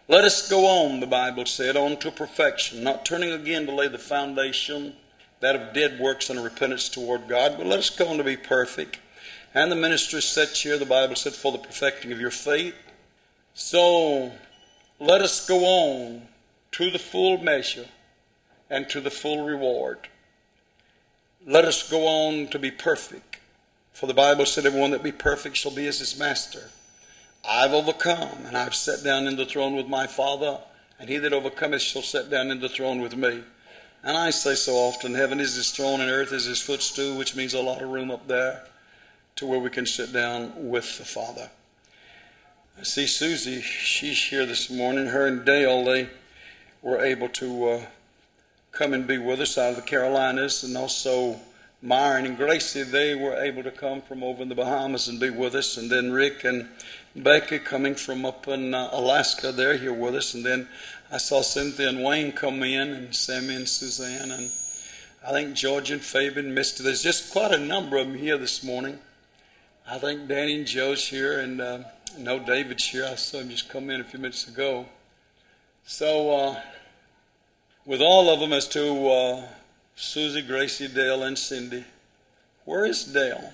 Let us go on, the Bible said, on to perfection, not turning again to lay the foundation, that of dead works and repentance toward God, but let us go on to be perfect. And the minister said here, the Bible said, for the perfecting of your faith. So let us go on to the full measure and to the full reward. Let us go on to be perfect. For the Bible said, everyone that be perfect shall be as his master. I've overcome, and I've sat down in the throne with my Father, and he that overcometh shall sit down in the throne with me. And I say so often, heaven is his throne and earth is his footstool, which means a lot of room up there to where we can sit down with the Father. I see Susie, she's here this morning. Her and Dale, they were able to come and be with us out of the Carolinas, and also Myron and Gracie, they were able to come from over in the Bahamas and be with us. And then Rick and Becky coming from up in Alaska, they're here with us. And then I saw Cynthia and Wayne come in, and Sammy and Suzanne, and I think George and Fabian, Misty. There's just quite a number of them here this morning. I think Danny and Joe's here, and I know David's here. I saw him just come in a few minutes ago. So with all of them as to Susie, Gracie, Dale, and Cindy. Where is Dale?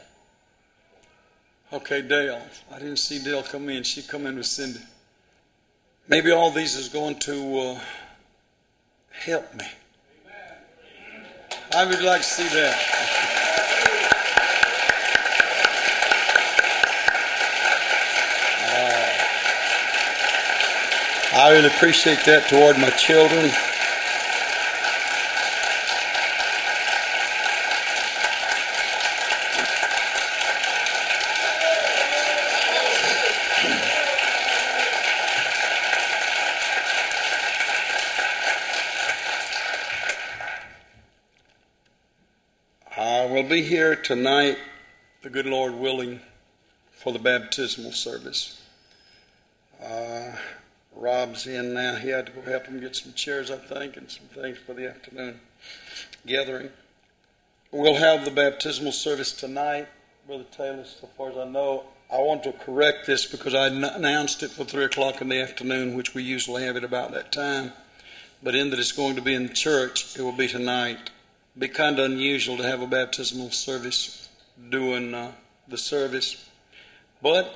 Okay, Dale. I didn't see Dale come in. She come in with Cindy. Maybe all these is going to help me. I would like to see that. I really appreciate that toward my children. We'll be here tonight, the good Lord willing, for the baptismal service. Rob's in now. He had to go help him get some chairs, I think, and some things for the afternoon gathering. We'll have the baptismal service tonight, Brother Taylor, so far as I know. I want to correct this because I announced it for 3 o'clock in the afternoon, which we usually have it about that time. But in that it's going to be in church, it will be tonight. It'd be kind of unusual to have a baptismal service doing the service. But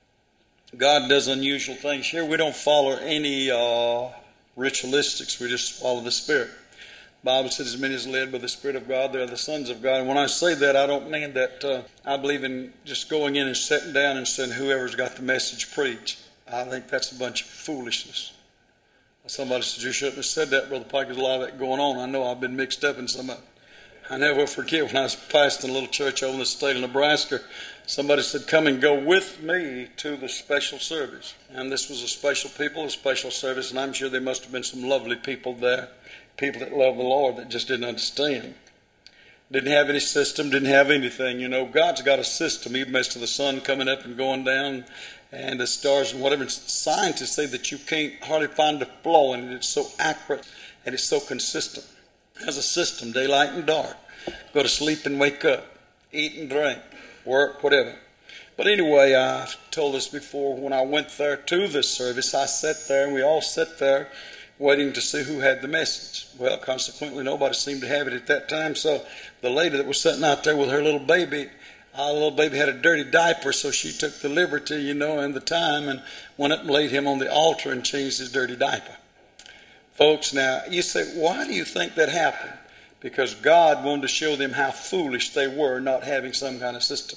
God does unusual things. Here we don't follow any ritualistics. We just follow the Spirit. The Bible says, as many as led by the Spirit of God, they are the sons of God. And when I say that, I don't mean that I believe in just going in and sitting down and saying whoever's got the message preach. I think that's a bunch of foolishness. Somebody said, you shouldn't have said that, Brother Pike. There's a lot of that going on. I know I've been mixed up in some of it. I never forget when I was pastoring a little church over in the state of Nebraska, somebody said, come and go with me to the special service. And this was a special people, a special service, and I'm sure there must have been some lovely people there, people that love the Lord that just didn't understand. Didn't have any system, didn't have anything. You know, God's got a system, even as to the sun coming up and going down, and the stars and whatever. Scientists say that you can't hardly find a flaw in it. It's so accurate and it's so consistent. It has a system, daylight and dark. Go to sleep and wake up. Eat and drink. Work, whatever. But anyway, I've told this before. When I went there to this service, I sat there and we all sat there waiting to see who had the message. Well, consequently, nobody seemed to have it at that time. So the lady that was sitting out there with her little baby, our little baby had a dirty diaper, so she took the liberty, and the time, and went up and laid him on the altar and changed his dirty diaper. Folks, now, you say, why do you think that happened? Because God wanted to show them how foolish they were not having some kind of system.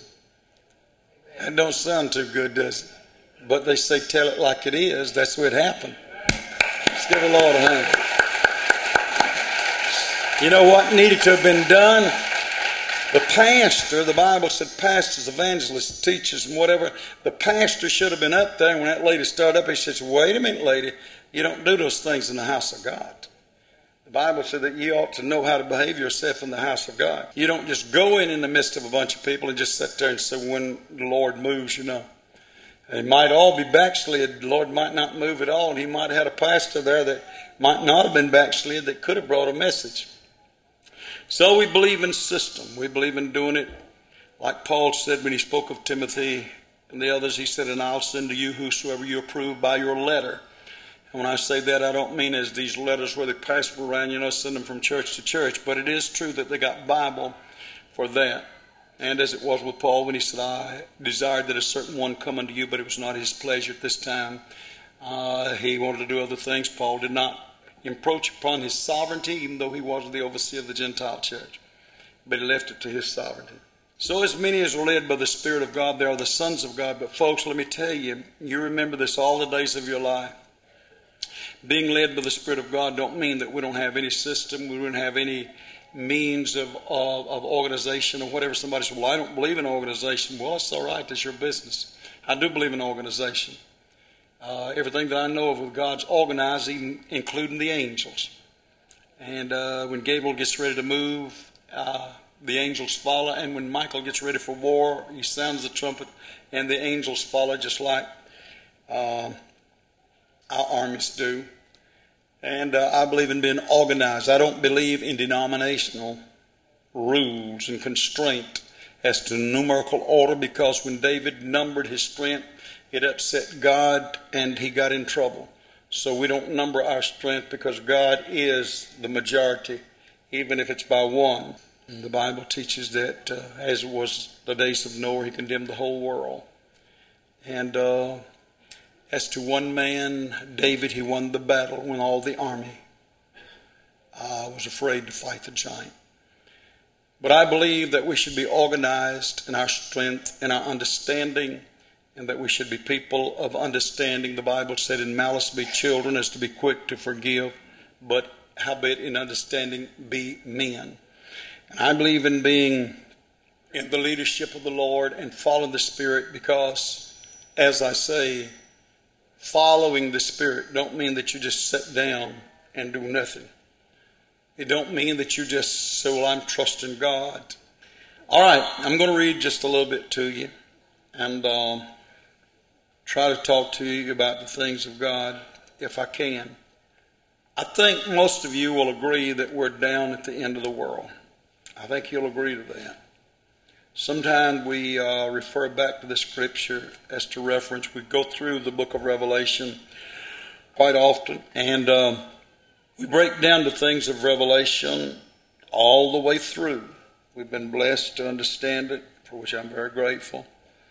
That don't sound too good, does it? But they say, tell it like it is. That's what happened. Let's give the Lord a hand. You know what needed to have been done? The pastor, the Bible said pastors, evangelists, teachers, and whatever, the pastor should have been up there. And when that lady started up, he says, wait a minute, lady, you don't do those things in the house of God. The Bible said that you ought to know how to behave yourself in the house of God. You don't just go in the midst of a bunch of people and just sit there and say, when the Lord moves, They might all be backslid. The Lord might not move at all. And he might have had a pastor there that might not have been backslid that could have brought a message. So we believe in system. We believe in doing it like Paul said when he spoke of Timothy and the others. He said, and I'll send to you whosoever you approve by your letter. And when I say that, I don't mean as these letters where they pass them around, send them from church to church. But it is true that they got Bible for that. And as it was with Paul when he said, I desired that a certain one come unto you, but it was not his pleasure at this time. He wanted to do other things. Paul did not encroach upon his sovereignty, even though he was the overseer of the Gentile church. But he left it to his sovereignty. So as many as are led by the Spirit of God, they are the sons of God. But folks, let me tell you, you remember this all the days of your life. Being led by the Spirit of God don't mean that we don't have any system, we don't have any means of organization or whatever. Somebody says, well, I don't believe in organization. Well, it's all right. That's your business. I do believe in organization. Everything that I know of with God's organized, even including the angels. And when Gabriel gets ready to move, the angels follow. And when Michael gets ready for war, he sounds the trumpet, and the angels follow just like our armies do. And I believe in being organized. I don't believe in denominational rules and constraint as to numerical order, because when David numbered his strength, it upset God and he got in trouble. So we don't number our strength, because God is the majority, even if it's by one. And the Bible teaches that as it was the days of Noah, he condemned the whole world. And as to one man, David, he won the battle when all the army was afraid to fight the giant. But I believe that we should be organized in our strength and our understanding, and that we should be people of understanding. The Bible said, in malice be children, as to be quick to forgive, but howbeit in understanding be men. And I believe in being in the leadership of the Lord and following the Spirit, because, as I say, following the Spirit don't mean that you just sit down and do nothing. It don't mean that you just say, well, I'm trusting God. All right, I'm going to read just a little bit to you and try to talk to you about the things of God if I can. I think most of you will agree that we're down at the end of the world. I think you'll agree to that. Sometimes we refer back to the scripture as to reference. We go through the book of Revelation quite often, and we break down the things of Revelation all the way through. We've been blessed to understand it, for which I'm very grateful.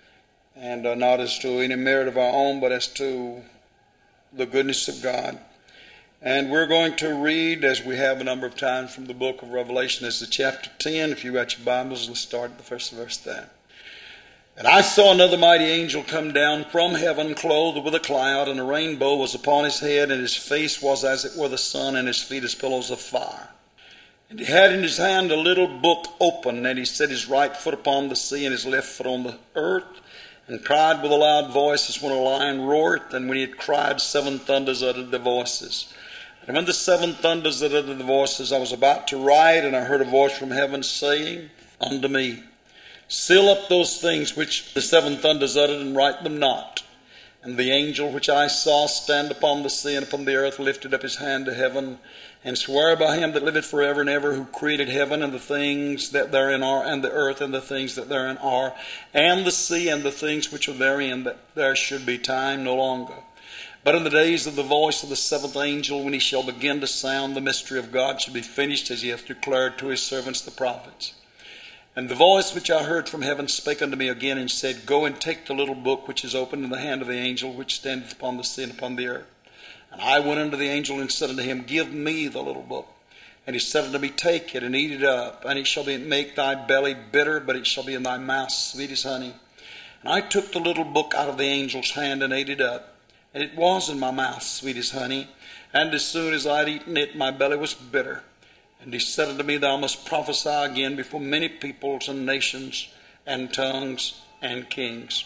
And not as to any merit of our own, but as to the goodness of God. And we're going to read, as we have a number of times, from the book of Revelation. As the chapter 10. If you got your Bibles, let's start at the first verse there. And I saw another mighty angel come down from heaven, clothed with a cloud, and a rainbow was upon his head, and his face was as it were the sun, and his feet as pillars of fire. And he had in his hand a little book open, and he set his right foot upon the sea, and his left foot on the earth, and cried with a loud voice as when a lion roareth. And when he had cried, 7 thunders uttered their voices. And when the 7 thunders that uttered the voices, I was about to write, and I heard a voice from heaven saying unto me, seal up those things which the 7 thunders uttered, and write them not. And the angel which I saw stand upon the sea and upon the earth lifted up his hand to heaven, and sware by him that liveth forever and ever, who created heaven and the things that therein are, and the earth and the things that therein are, and the sea and the things which are therein, that there should be time no longer. But in the days of the voice of the 7th angel, when he shall begin to sound, the mystery of God shall be finished, as he hath declared to his servants the prophets. And the voice which I heard from heaven spake unto me again, and said, go and take the little book which is opened in the hand of the angel which standeth upon the sea and upon the earth. And I went unto the angel and said unto him, give me the little book. And he said unto me, take it and eat it up, and it shall make thy belly bitter, but it shall be in thy mouth sweet as honey. And I took the little book out of the angel's hand and ate it up. And it was in my mouth sweet as honey. And as soon as I had eaten it, my belly was bitter. And he said unto me, thou must prophesy again before many peoples and nations and tongues and kings.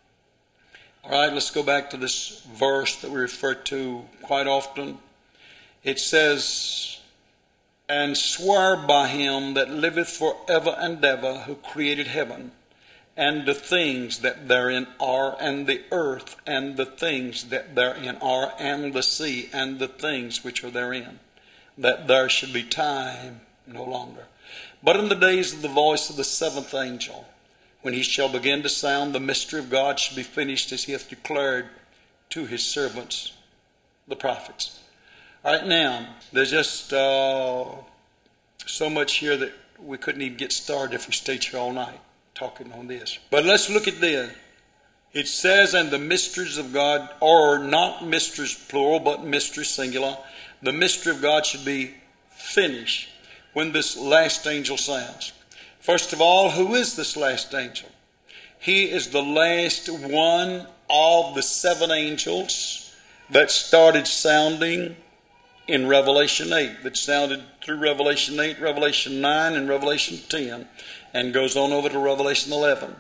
All right, let's go back to this verse that we refer to quite often. It says, and swear by him that liveth forever and ever, who created heaven, and the things that therein are, and the earth, and the things that therein are, and the sea, and the things which are therein, that there should be time no longer. But in the days of the voice of the 7th angel, when he shall begin to sound, the mystery of God shall be finished, as he hath declared to his servants the prophets. All right, now, there's just so much here that we couldn't even get started if we stayed here all night talking on this. But let's look at this. It says, and the mysteries of God, or not mysteries plural, but mysteries singular, the mystery of God should be finished when this last angel sounds. First of all, who is this last angel? He is the last one of the 7 angels that started sounding in Revelation 8, that sounded through Revelation 8, Revelation 9, and Revelation 10, and goes on over to Revelation 11.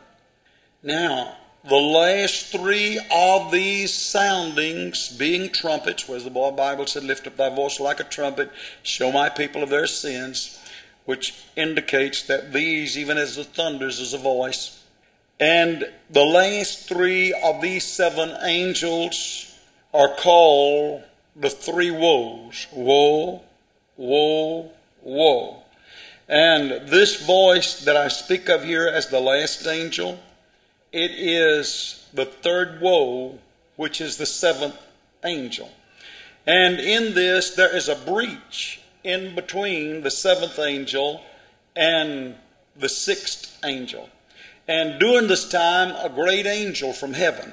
Now, the last 3 of these soundings being trumpets, where the Bible said, lift up thy voice like a trumpet, show my people of their sins, which indicates that these, even as the thunders, is a voice. And the last 3 of these 7 angels are called the 3 woes. Woe, woe, woe. And this voice that I speak of here as the last angel, it is the 3rd woe, which is the 7th angel. And in this, there is a breach in between the 7th angel and the 6th angel. And during this time, a great angel from heaven,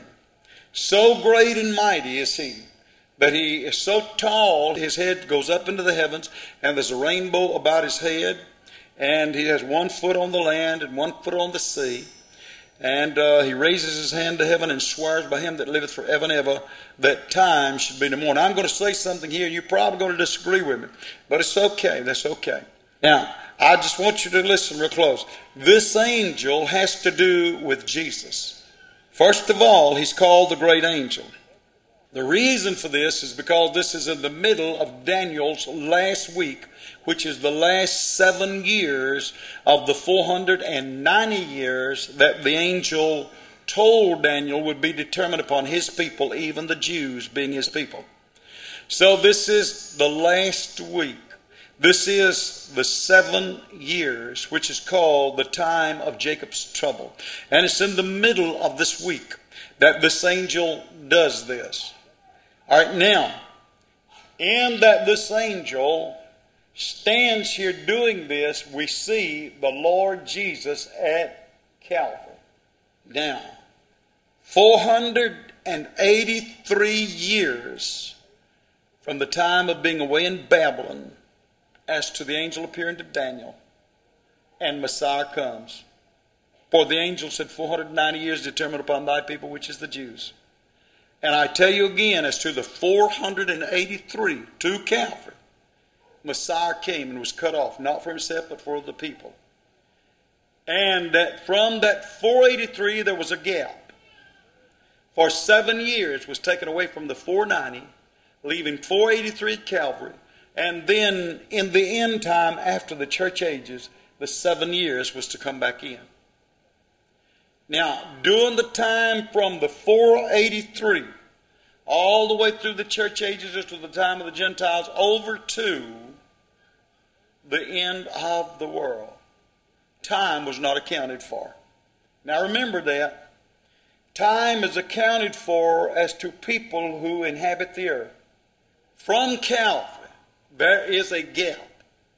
so great and mighty is he, that he is so tall, his head goes up into the heavens, and there's a rainbow about his head, and he has 1 foot on the land and 1 foot on the sea. And he raises his hand to heaven and swears by him that liveth forever and ever that time should be no more. Now I'm going to say something here. You're probably going to disagree with me, but it's okay. That's okay. Now, I just want you to listen real close. This angel has to do with Jesus. First of all, he's called the great angel. The reason for this is because this is in the middle of Daniel's last week, which is the last 7 years of the 490 years that the angel told Daniel would be determined upon his people, even the Jews being his people. So this is the last week. This is the 7 years, which is called the time of Jacob's trouble. And it's in the middle of this week that this angel does this. All right, now, in that this angel stands here doing this, we see the Lord Jesus at Calvary. Now, 483 years from the time of being away in Babylon as to the angel appearing to Daniel, and Messiah comes. For the angel said 490 years determined upon thy people, which is the Jews. And I tell you again, as to the 483 to Calvary, Messiah came and was cut off, not for himself, but for the people. And that from that 483, there was a gap. For 7 years was taken away from the 490, leaving 483 at Calvary. And then in the end time, after the church ages, the 7 years was to come back in. Now, during the time from the 483 all the way through the church ages to the time of the Gentiles over to the end of the world, time was not accounted for. Now remember that. Time is accounted for as to people who inhabit the earth. From Calvary, there is a gap.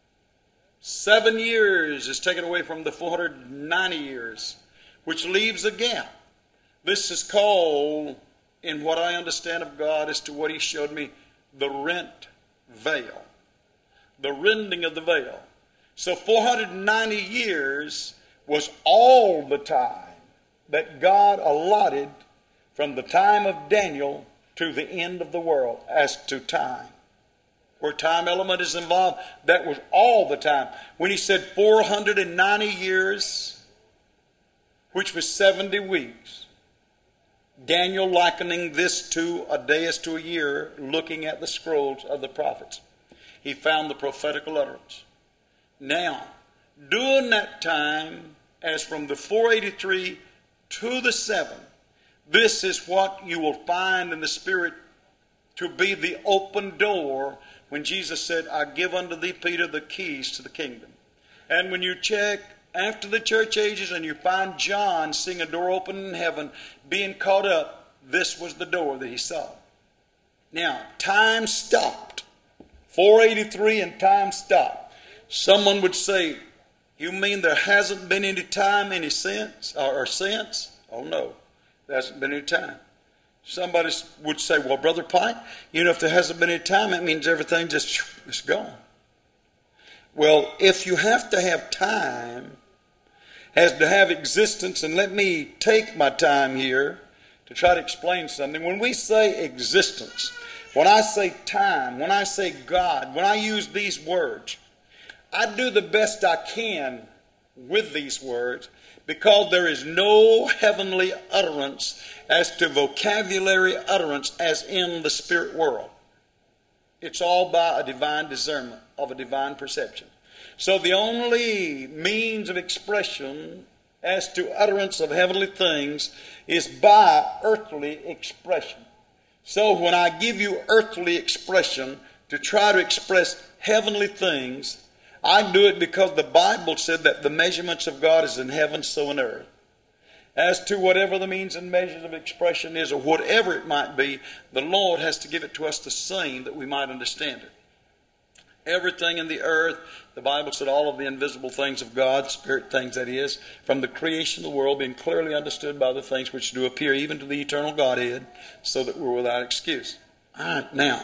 7 years is taken away from the 490 years, which leaves a gap. This is called, in what I understand of God as to what he showed me, the rent veil. The rending of the veil. So 490 years was all the time that God allotted from the time of Daniel to the end of the world as to time. Where time element is involved, that was all the time. When he said 490 years, which was 70 weeks, Daniel likening this to a day as to a year, looking at the scrolls of the prophets. He found the prophetical utterance. Now, during that time, as from the 483 to the 7, this is what you will find in the Spirit to be the open door when Jesus said, I give unto thee, Peter, the keys to the kingdom. And when you check after the church ages and you find John seeing a door open in heaven, being caught up, this was the door that he saw. Now, time stopped. 483 and time stopped. Someone would say, you mean there hasn't been any time, any since, or since? Oh no, there hasn't been any time. Somebody would say, well, Brother Pike, if there hasn't been any time, that means everything just is gone. Well, if you have to have time, has to have existence, and let me take my time here to try to explain something. When we say existence, when I say time, when I say God, when I use these words, I do the best I can with these words because there is no heavenly utterance as to vocabulary utterance as in the spirit world. It's all by a divine discernment of a divine perception. So the only means of expression as to utterance of heavenly things is by earthly expression. So when I give you earthly expression to try to express heavenly things, I do it because the Bible said that the measurements of God is in heaven, so in earth. As to whatever the means and measures of expression is, or whatever it might be, the Lord has to give it to us the same that we might understand it. Everything in the earth, the Bible said all of the invisible things of God, spirit things that is, from the creation of the world being clearly understood by the things which do appear even to the eternal Godhead, so that we're without excuse. All right, now,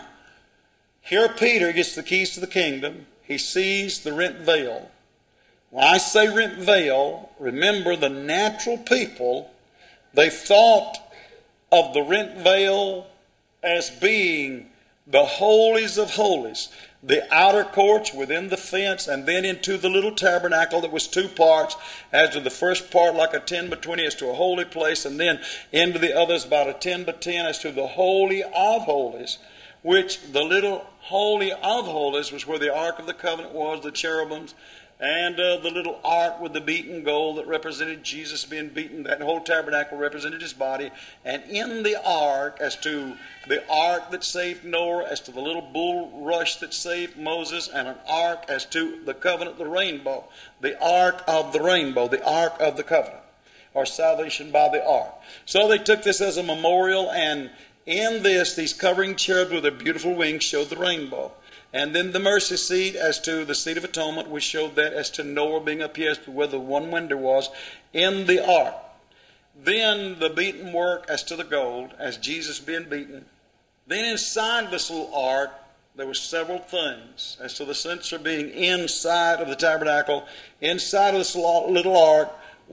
here Peter gets the keys to the kingdom. He sees the rent veil. When I say rent veil, remember the natural people, they thought of the rent veil as being the holies of holies, the outer courts within the fence, and then into the little tabernacle that was two parts, as to the first part like a 10 by 20 as to a holy place, and then into the others about a 10 by 10 as to the holy of holies, which the little holy of holies was where the Ark of the Covenant was, the cherubims, and the little ark with the beaten gold that represented Jesus being beaten. That whole tabernacle represented his body. And in the ark, as to the ark that saved Noah, as to the little bulrush that saved Moses, and an ark as to the covenant, the rainbow. The ark of the rainbow, the ark of the covenant, or salvation by the ark. So they took this as a memorial, and in this, these covering cherubs with their beautiful wings showed the rainbow. And then the mercy seat as to the seat of atonement, we showed that as to Noah being up here as to where the one window was in the ark. Then the beaten work as to the gold, as Jesus being beaten. Then inside this little ark, there were several things. As to the censer being inside of the tabernacle, inside of this little ark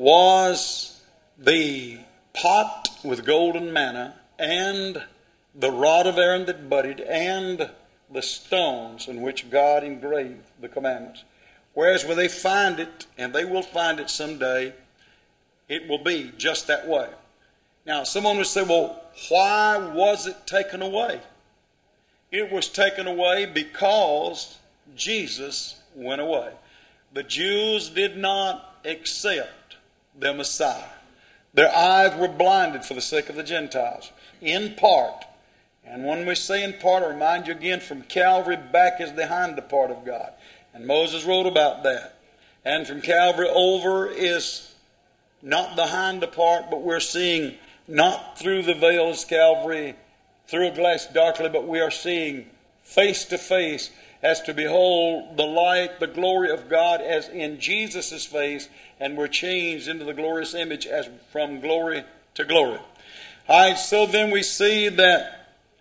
was the pot with golden manna, and the rod of Aaron that budded, and the stones in which God engraved the commandments. Whereas when they find it, and they will find it someday, it will be just that way. Now, someone would say, well, why was it taken away? It was taken away because Jesus went away. The Jews did not accept the Messiah. Their eyes were blinded for the sake of the Gentiles, in part. And when we say in part, I remind you again, from Calvary back is the hind part of God. And Moses wrote about that. And from Calvary over is not the hind part, but we're seeing not through the veil as Calvary, through a glass darkly, but we are seeing face to face as to behold the light, the glory of God as in Jesus' face, and we're changed into the glorious image as from glory to glory. All right, so then we see that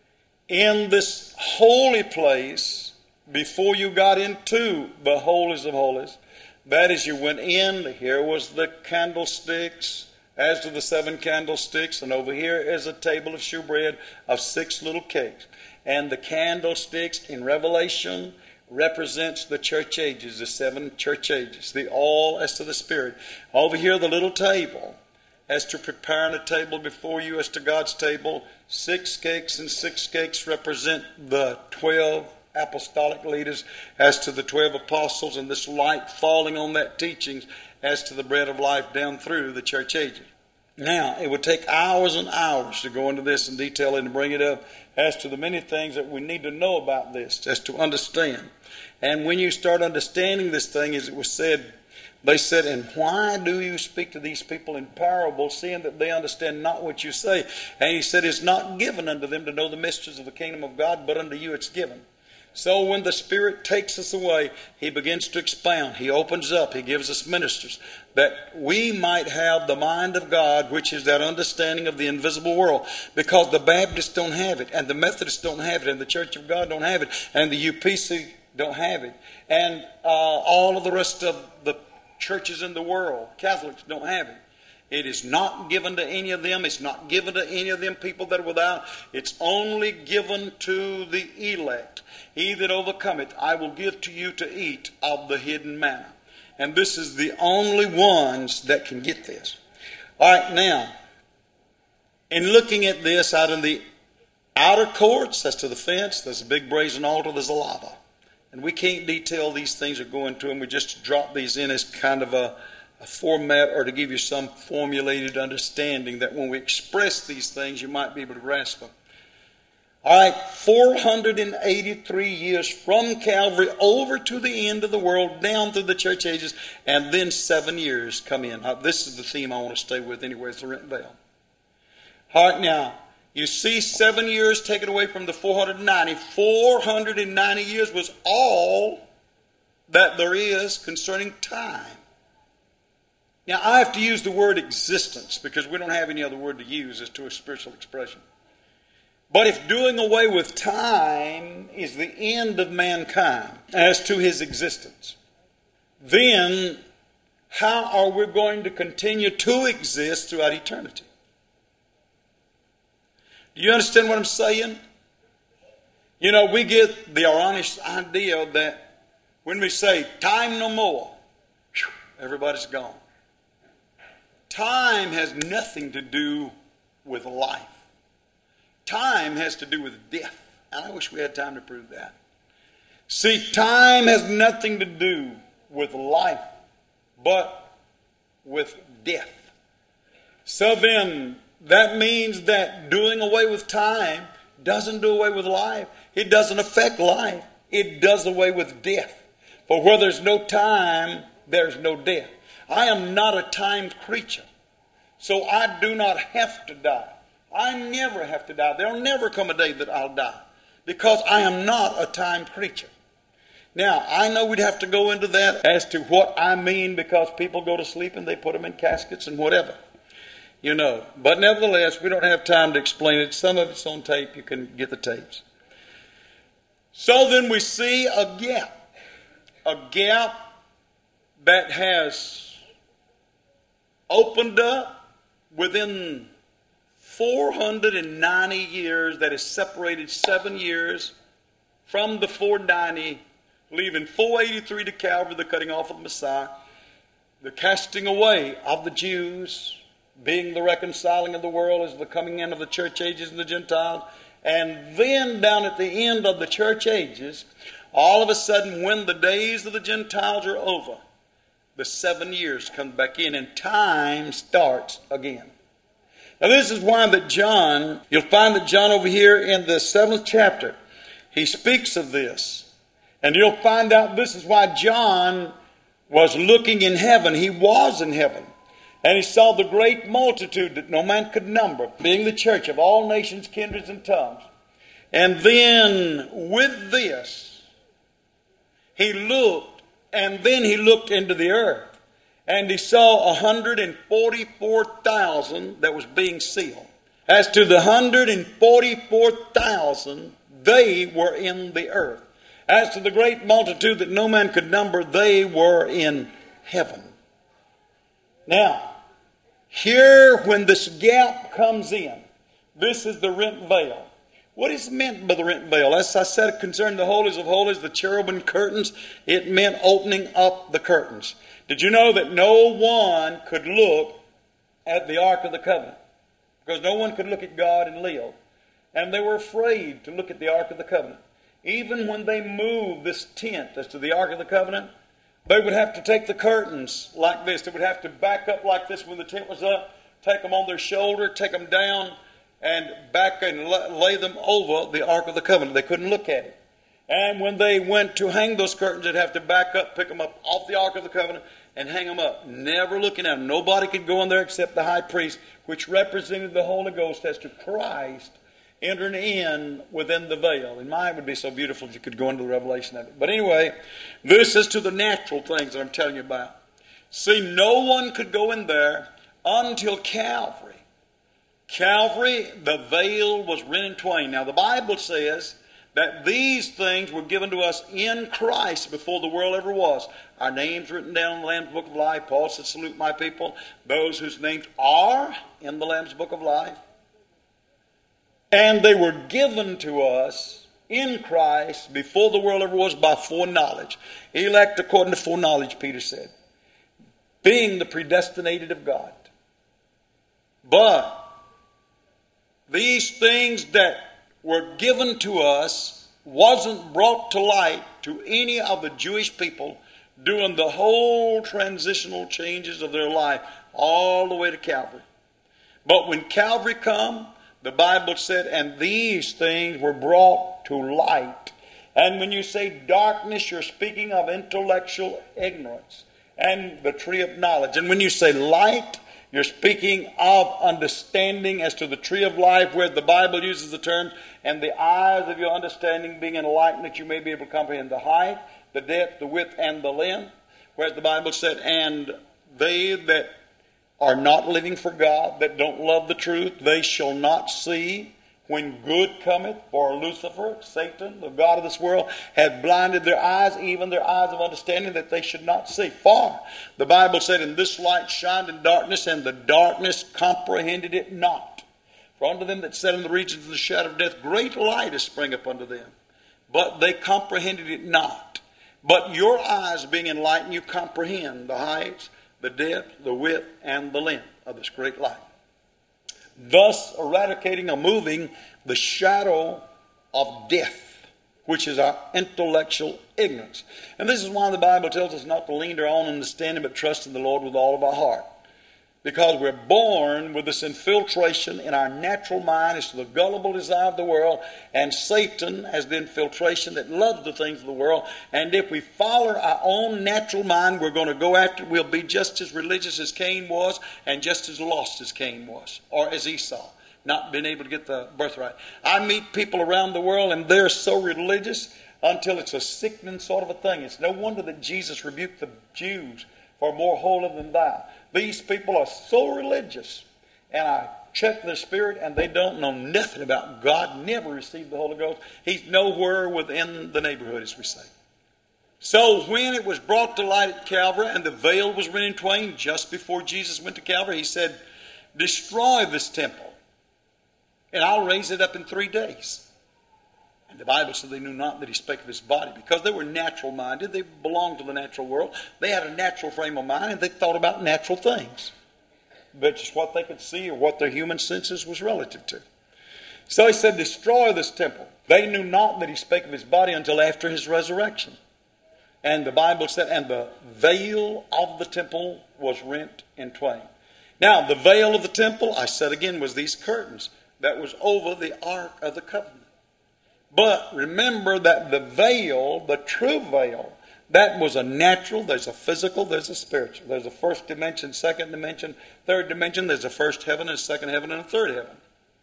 in this holy place, before you got into the holies of holies, that is, you went in, here was the candlesticks, as to the 7 candlesticks, and over here is a table of shewbread of 6 little cakes. And the candlesticks in Revelation represents the church ages, the 7 church ages, the all as to the Spirit. Over here, the little table, as to preparing a table before you as to God's table. 6 cakes and 6 cakes represent the 12 apostolic leaders as to the 12 apostles, and this light falling on that teachings as to the bread of life down through the church ages. Now, it would take hours and hours to go into this in detail and to bring it up as to the many things that we need to know about this, as to understand. And when you start understanding this thing, as it was said, They said, and why do you speak to these people in parables, seeing that they understand not what you say? And he said, it's not given unto them to know the mysteries of the kingdom of God, but unto you it's given. So when the Spirit takes us away, He begins to expound. He opens up. He gives us ministers that we might have the mind of God, which is that understanding of the invisible world. Because the Baptists don't have it, and the Methodists don't have it, and the Church of God don't have it, and the UPC don't have it, and all of the rest of the churches in the world, Catholics, don't have it. It is not given to any of them. It's not given to any of them people that are without. It's only given to the elect. He that overcometh, I will give to you to eat of the hidden manna. And this is the only ones that can get this. All right, now, in looking at this out in the outer courts, as to the fence, there's a big brazen altar, there's a lava. And we can't detail these things or go into them. We just drop these in as kind of a format, or to give you some formulated understanding that when we express these things, you might be able to grasp them. All right, 483 years from Calvary over to the end of the world, down through the church ages, and then 7 years come in. Now, this is the theme I want to stay with anyway, it's the rent veil. All right, now, you see 7 years taken away from the 490. 490 years was all that there is concerning time. Now, I have to use the word existence because we don't have any other word to use as to a spiritual expression. But if doing away with time is the end of mankind as to his existence, then how are we going to continue to exist throughout eternity? Do you understand what I'm saying? You know, we get the erroneous idea that when we say time no more, everybody's gone. Time has nothing to do with life. Time has to do with death. And I wish we had time to prove that. See, time has nothing to do with life, but with death. So then, that means that doing away with time doesn't do away with life. It doesn't affect life. It does away with death. For where there's no time, there's no death. I am not a time creature, so I do not have to die. I never have to die. There'll never come a day that I'll die because I am not a time creature. Now, I know we'd have to go into that as to what I mean because people go to sleep and they put them in caskets and whatever. You know, but nevertheless, we don't have time to explain it. Some of it's on tape. You can get the tapes. So then we see a gap that has opened up within 490 years, that is separated 7 years from the 490, leaving 483 to Calvary, the cutting off of the Messiah, the casting away of the Jews, being the reconciling of the world as the coming in of the church ages and the Gentiles. And then down at the end of the church ages, all of a sudden when the days of the Gentiles are over, the 7 years come back in and time starts again. Now this is why that John, you'll find that John over here in the 7th chapter, he speaks of this. And you'll find out this is why John was looking in heaven. He was in heaven. And he saw the great multitude that no man could number, being the church of all nations, kindreds, and tongues. And then with this, he looked, and then he looked into the earth. And he saw 144,000 that was being sealed. As to the 144,000, they were in the earth. As to the great multitude that no man could number, they were in heaven. Now, here when this gap comes in, this is the rent veil. What is meant by the rent veil? As I said concerning the holies of holies, the cherubim curtains, it meant opening up the curtains. Did you know that no one could look at the Ark of the Covenant? Because no one could look at God and live. And they were afraid to look at the Ark of the Covenant. Even when they moved this tent as to the Ark of the Covenant, they would have to take the curtains like this. They would have to back up like this when the tent was up, take them on their shoulder, take them down, and back and lay them over the Ark of the Covenant. They couldn't look at it. And when they went to hang those curtains, they'd have to back up, pick them up off the Ark of the Covenant, and hang them up, never looking at them. Nobody could go in there except the high priest, which represented the Holy Ghost as to Christ entering in within the veil. And mine would be so beautiful if you could go into the revelation of it. But anyway, this is to the natural things that I'm telling you about. See, no one could go in there until Calvary. Calvary, the veil was rent in twain. Now, the Bible says that these things were given to us in Christ before the world ever was. Our names written down in the Lamb's Book of Life. Paul said, salute my people, those whose names are in the Lamb's Book of Life. And they were given to us in Christ before the world ever was by foreknowledge. Elect according to foreknowledge, Peter said. Being the predestinated of God. But these things that were given to us wasn't brought to light to any of the Jewish people during the whole transitional changes of their life all the way to Calvary. But when Calvary come, the Bible said, and these things were brought to light. And when you say darkness, you're speaking of intellectual ignorance and the tree of knowledge. And when you say light, you're speaking of understanding as to the tree of life, where the Bible uses the term, and the eyes of your understanding being enlightened, that you may be able to comprehend the height, the depth, the width, and the length. Whereas the Bible said, and they that are not living for God, that don't love the truth, they shall not see when good cometh. For Lucifer, Satan, the god of this world, had blinded their eyes, even their eyes of understanding, that they should not see. For the Bible said, and this light shined in darkness, and the darkness comprehended it not. For unto them that sat in the regions of the shadow of death, great light is spring up unto them. But they comprehended it not. But your eyes being enlightened, you comprehend the heights, the depth, the width, and the length of this great light. Thus eradicating or moving the shadow of death, which is our intellectual ignorance. And this is why the Bible tells us not to lean to our own understanding, but trust in the Lord with all of our heart. Because we're born with this infiltration in our natural mind as to the gullible desire of the world, and Satan has the infiltration that loves the things of the world. And if we follow our own natural mind, we're going to go after it. We'll be just as religious as Cain was, and just as lost as Cain was, or as Esau, not being able to get the birthright. I meet people around the world, and they're so religious until it's a sickening sort of a thing. It's no wonder that Jesus rebuked the Jews for more holy than thou. These people are so religious, and I check their spirit, and they don't know nothing about God, never received the Holy Ghost. He's nowhere within the neighborhood, as we say. So when it was brought to light at Calvary, and the veil was rent in twain just before Jesus went to Calvary, he said, destroy this temple, and I'll raise it up in 3 days. And the Bible said they knew not that he spake of his body, because they were natural minded. They belonged to the natural world. They had a natural frame of mind, and they thought about natural things. But just what they could see or what their human senses was relative to. So he said, destroy this temple. They knew not that he spake of his body until after his resurrection. And the Bible said, and the veil of the temple was rent in twain. Now, the veil of the temple, I said again, was these curtains that was over the Ark of the Covenant. But remember that the veil, the true veil, that was a natural, there's a physical, there's a spiritual. There's a first dimension, second dimension, third dimension. There's a first heaven, a second heaven, and a third heaven.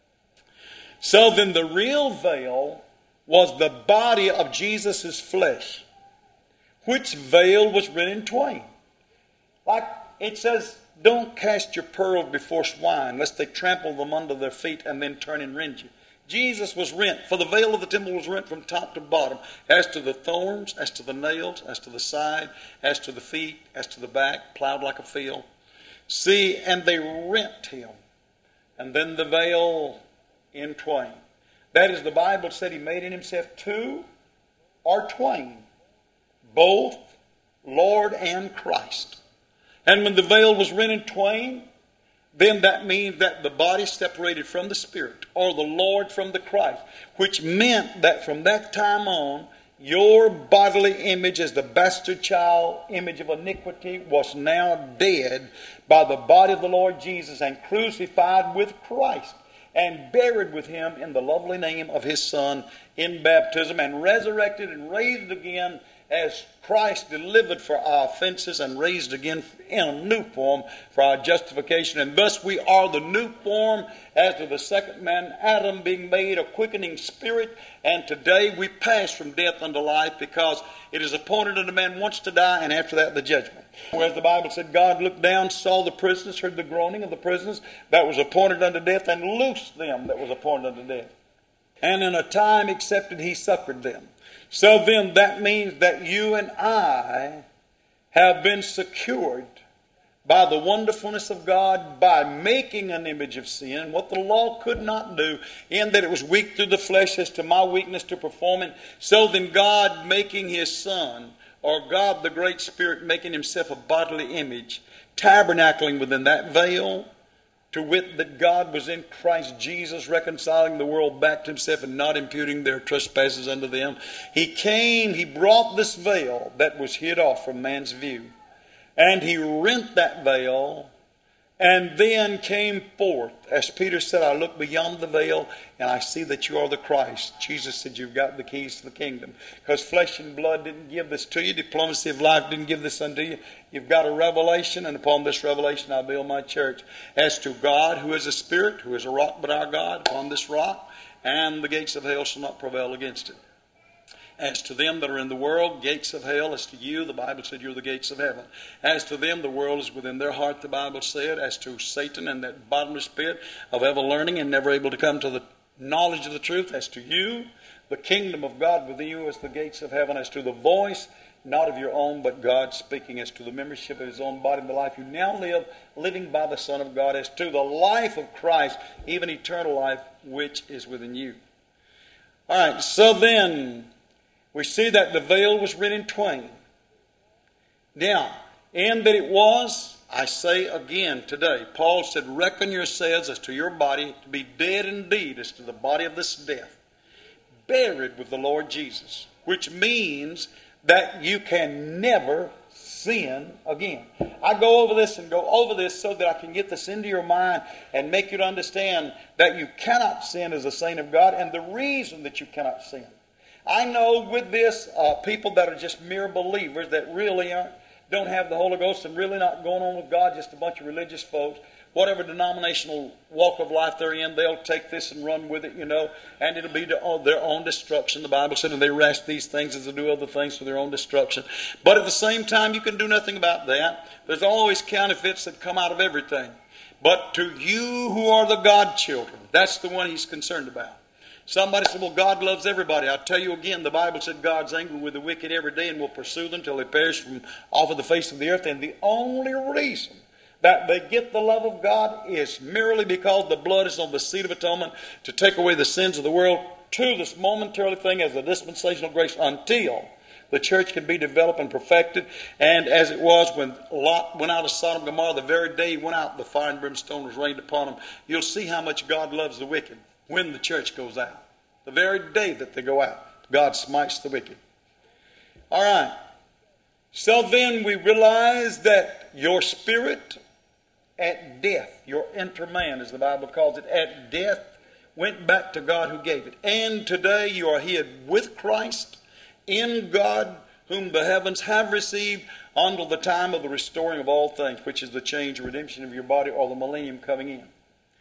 So then the real veil was the body of Jesus' flesh, which veil was rent in twain. Like it says, don't cast your pearls before swine, lest they trample them under their feet and then turn and rend you. Jesus was rent, for the veil of the temple was rent from top to bottom, as to the thorns, as to the nails, as to the side, as to the feet, as to the back, plowed like a field. See, and they rent him, and then the veil in twain. That is, the Bible said he made in himself two or twain, both Lord and Christ. And when the veil was rent in twain, then that means that the body separated from the Spirit, or the Lord from the Christ, which meant that from that time on, your bodily image as the bastard child, image of iniquity, was now dead by the body of the Lord Jesus and crucified with Christ and buried with him in the lovely name of his Son in baptism and resurrected and raised again as Christ delivered for our offenses and raised again in a new form for our justification. And thus we are the new form as to the second man, Adam, being made a quickening spirit. And today we pass from death unto life, because it is appointed unto man once to die, and after that the judgment. Whereas the Bible said God looked down, saw the prisoners, heard the groaning of the prisoners that was appointed unto death, and loosed them that was appointed unto death. And in a time accepted he succored them. So then that means that you and I have been secured by the wonderfulness of God, by making an image of sin, what the law could not do, in that it was weak through the flesh as to my weakness to perform it. So then God making his Son, or God the great Spirit making himself a bodily image, tabernacling within that veil, to wit that God was in Christ Jesus, reconciling the world back to himself and not imputing their trespasses unto them. He came, he brought this veil that was hid off from man's view, and he rent that veil, and then came forth. As Peter said, I look beyond the veil and I see that you are the Christ. Jesus said, you've got the keys to the kingdom. Because flesh and blood didn't give this to you. Diplomacy of life didn't give this unto you. You've got a revelation, and upon this revelation I build my church. As to God, who is a spirit, who is a rock but our God, upon this rock, and the gates of hell shall not prevail against it. As to them that are in the world, gates of hell. As to you, the Bible said, you're the gates of heaven. As to them, the world is within their heart, the Bible said. As to Satan and that bottomless pit of ever learning and never able to come to the knowledge of the truth. As to you, the kingdom of God within you is the gates of heaven. As to the voice, not of your own, but God speaking. As to the membership of his own body and the life you now live, living by the Son of God. As to the life of Christ, even eternal life, which is within you. All right, so then we see that the veil was rent in twain. Now, in that it was, I say again today, Paul said, reckon yourselves as to your body to be dead indeed, as to the body of this death, buried with the Lord Jesus, which means that you can never sin again. I go over this and go over this so that I can get this into your mind and make you to understand that you cannot sin as a saint of God, and the reason that you cannot sin. I know with this, people that are just mere believers that really don't have the Holy Ghost and really not going on with God, just a bunch of religious folks, whatever denominational walk of life they're in, they'll take this and run with it, and it'll be to their own destruction. The Bible said, and they wrestle these things as they do other things for their own destruction. But at the same time, you can do nothing about that. There's always counterfeits that come out of everything. But to you who are the God children, that's the one he's concerned about. Somebody said, well, God loves everybody. I'll tell you again, the Bible said God's angry with the wicked every day and will pursue them till they perish from off of the face of the earth. And the only reason that they get the love of God is merely because the blood is on the seat of atonement to take away the sins of the world, to this momentary thing as a dispensational grace, until the church can be developed and perfected. And as it was when Lot went out of Sodom and Gomorrah, the very day he went out, the fire and brimstone was rained upon him. You'll see how much God loves the wicked when the church goes out. The very day that they go out, God smites the wicked. All right. So then we realize that your spirit at death, your inner man, as the Bible calls it, at death, went back to God who gave it. And today you are hid with Christ in God, whom the heavens have received until the time of the restoring of all things, which is the change and redemption of your body, or the millennium coming in.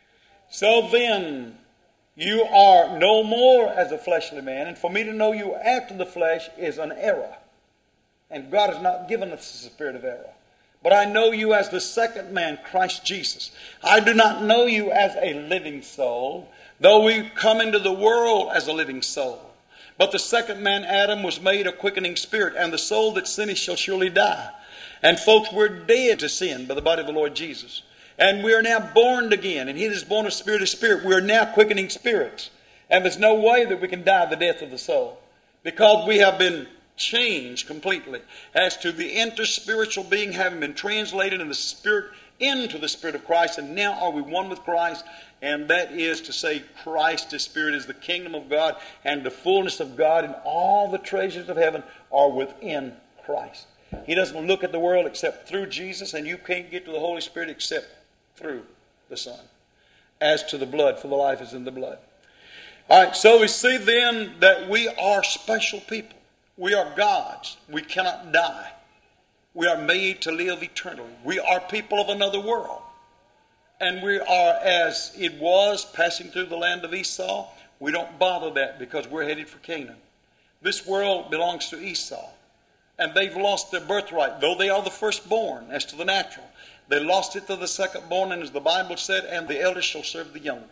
So then, you are no more as a fleshly man, and for me to know you after the flesh is an error. And God has not given us the spirit of error. But I know you as the second man, Christ Jesus. I do not know you as a living soul, though we come into the world as a living soul. But the second man, Adam, was made a quickening spirit, and the soul that sinneth shall surely die. And folks, we're dead to sin by the body of the Lord Jesus. And we are now born again. And he that is born of spirit is spirit. We are now quickening spirits. And there's no way that we can die the death of the soul, because we have been changed completely. As to the interspiritual being, having been translated in the spirit into the spirit of Christ. And now are we one with Christ. And that is to say, Christ, his spirit, is the kingdom of God. And the fullness of God and all the treasures of heaven are within Christ. He doesn't look at the world except through Jesus. And you can't get to the Holy Spirit except through the Son. As to the blood, for the life is in the blood. All right, so we see then that we are special people. We are God's. We cannot die. We are made to live eternally. We are people of another world. And we are, as it was, passing through the land of Esau. We don't bother that because we're headed for Canaan. This world belongs to Esau. And they've lost their birthright, though they are the firstborn, as to the natural. They lost it to the secondborn, and as the Bible said, and the elder shall serve the younger.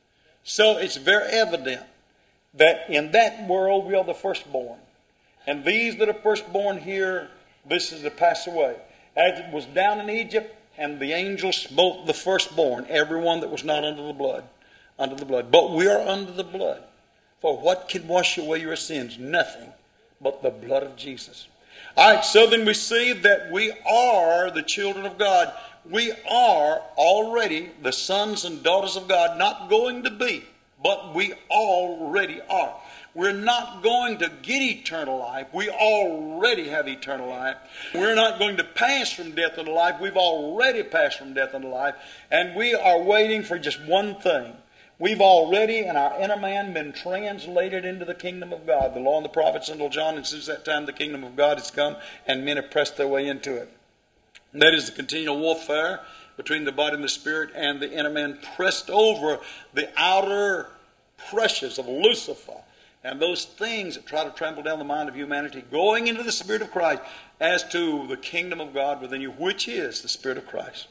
So it's very evident that in that world we are the firstborn. And these that are firstborn here, this is to pass away. As it was down in Egypt, and the angel smote the firstborn, everyone that was not under the blood. But we are under the blood. For what can wash away your sins? Nothing but the blood of Jesus. All right, so then we see that we are the children of God. We are already the sons and daughters of God, not going to be, but we already are. We're not going to get eternal life. We already have eternal life. We're not going to pass from death into life. We've already passed from death into life. And we are waiting for just one thing. We've already, in our inner man, been translated into the kingdom of God. The law and the prophets until John, and since that time the kingdom of God has come, and men have pressed their way into it. And that is the continual warfare between the body and the spirit, and the inner man pressed over the outer pressures of Lucifer and those things that try to trample down the mind of humanity, going into the Spirit of Christ as to the kingdom of God within you, which is the Spirit of Christ.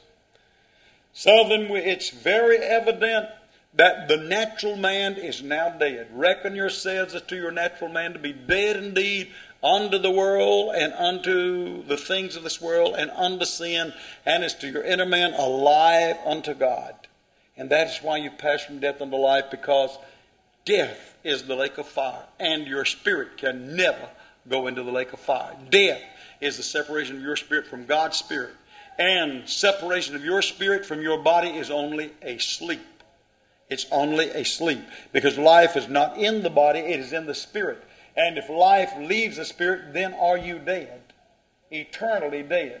So then it's very evident that the natural man is now dead. Reckon yourselves as to your natural man to be dead indeed unto the world and unto the things of this world and unto sin, and as to your inner man alive unto God. And that is why you pass from death unto life, because death is the lake of fire, and your spirit can never go into the lake of fire. Death is the separation of your spirit from God's spirit, and separation of your spirit from your body is only a sleep. It's only a sleep, because life is not in the body, it is in the spirit. And if life leaves the spirit, then are you dead, eternally dead.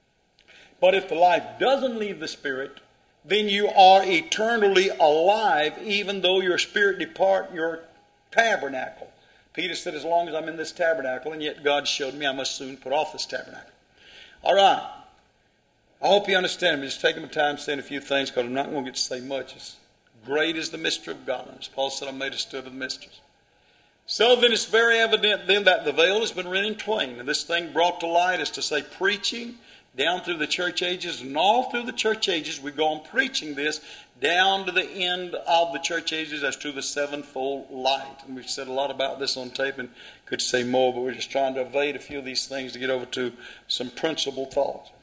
But if the life doesn't leave the spirit, then you are eternally alive, even though your spirit depart your tabernacle. Peter said, as long as I'm in this tabernacle, and yet God showed me I must soon put off this tabernacle. All right. I hope you understand. I'm just taking my time saying a few things, because I'm not going to get to say much. It's great is the mystery of godliness. Paul said, I made a stud of the mysteries. So then it's very evident then that the veil has been rent in twain. And this thing brought to light is to say preaching down through the church ages, and all through the church ages we go on preaching this down to the end of the church ages as to the sevenfold light. And we've said a lot about this on tape and could say more, but we're just trying to evade a few of these things to get over to some principal thoughts.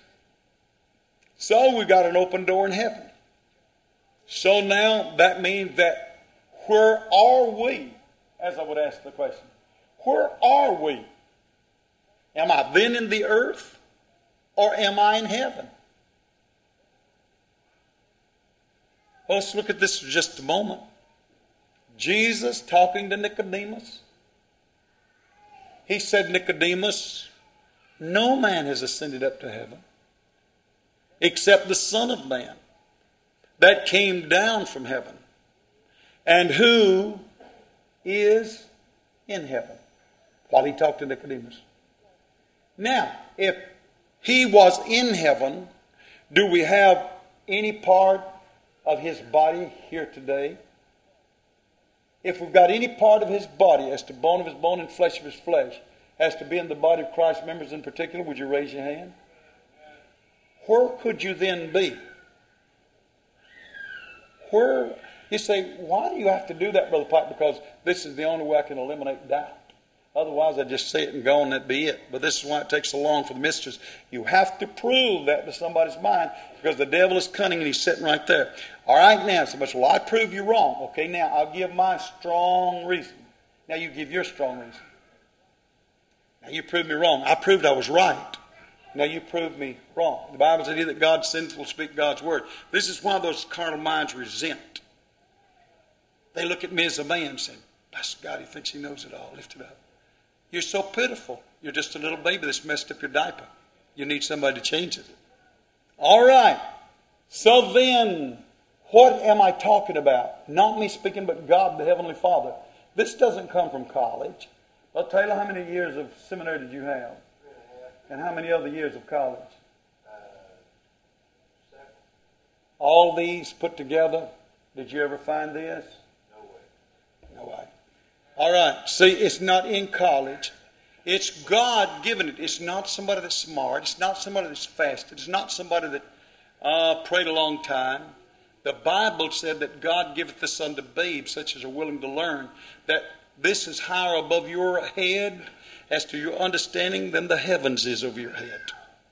So we got an open door in heaven. So now that means that where are we? As I would ask the question, where are we? Am I then in the earth, or am I in heaven? Well, let's look at this for just a moment. Jesus talking to Nicodemus. He said, Nicodemus, no man has ascended up to heaven except the Son of Man that came down from heaven, and who is in heaven, while he talked to Nicodemus. Now, if he was in heaven, do we have any part of his body here today? If we've got any part of his body as to bone of his bone and flesh of his flesh, as to be in the body of Christ members in particular, would you raise your hand? Where could you then be? Where? You say, why do you have to do that, Brother Pike? Because this is the only way I can eliminate doubt. Otherwise, I'd just say it and go and that'd be it. But this is why it takes so long for the mysteries. You have to prove that to somebody's mind, because the devil is cunning and he's sitting right there. All right, now, somebody says, well, I prove you wrong. Okay, now, I'll give my strong reason. Now, you give your strong reason. Now, you proved me wrong. I proved I was right. Now, you proved me wrong. The Bible said, he that God sends will speak God's word. This is why those carnal minds resent. They look at me as a man saying, bless God, he thinks he knows it all. Lift it up. You're so pitiful. You're just a little baby that's messed up your diaper. You need somebody to change it. All right. So then, what am I talking about? Not me speaking, but God, the Heavenly Father. This doesn't come from college. Well, Taylor, how many years of seminary did you have? And how many other years of college? All these put together, did you ever find this? No way. All right. See, it's not in college. It's God given it. It's not somebody that's smart. It's not somebody that's fasted. It's not somebody that prayed a long time. The Bible said that God giveth this unto babes, such as are willing to learn, that this is higher above your head as to your understanding than the heavens is over your head.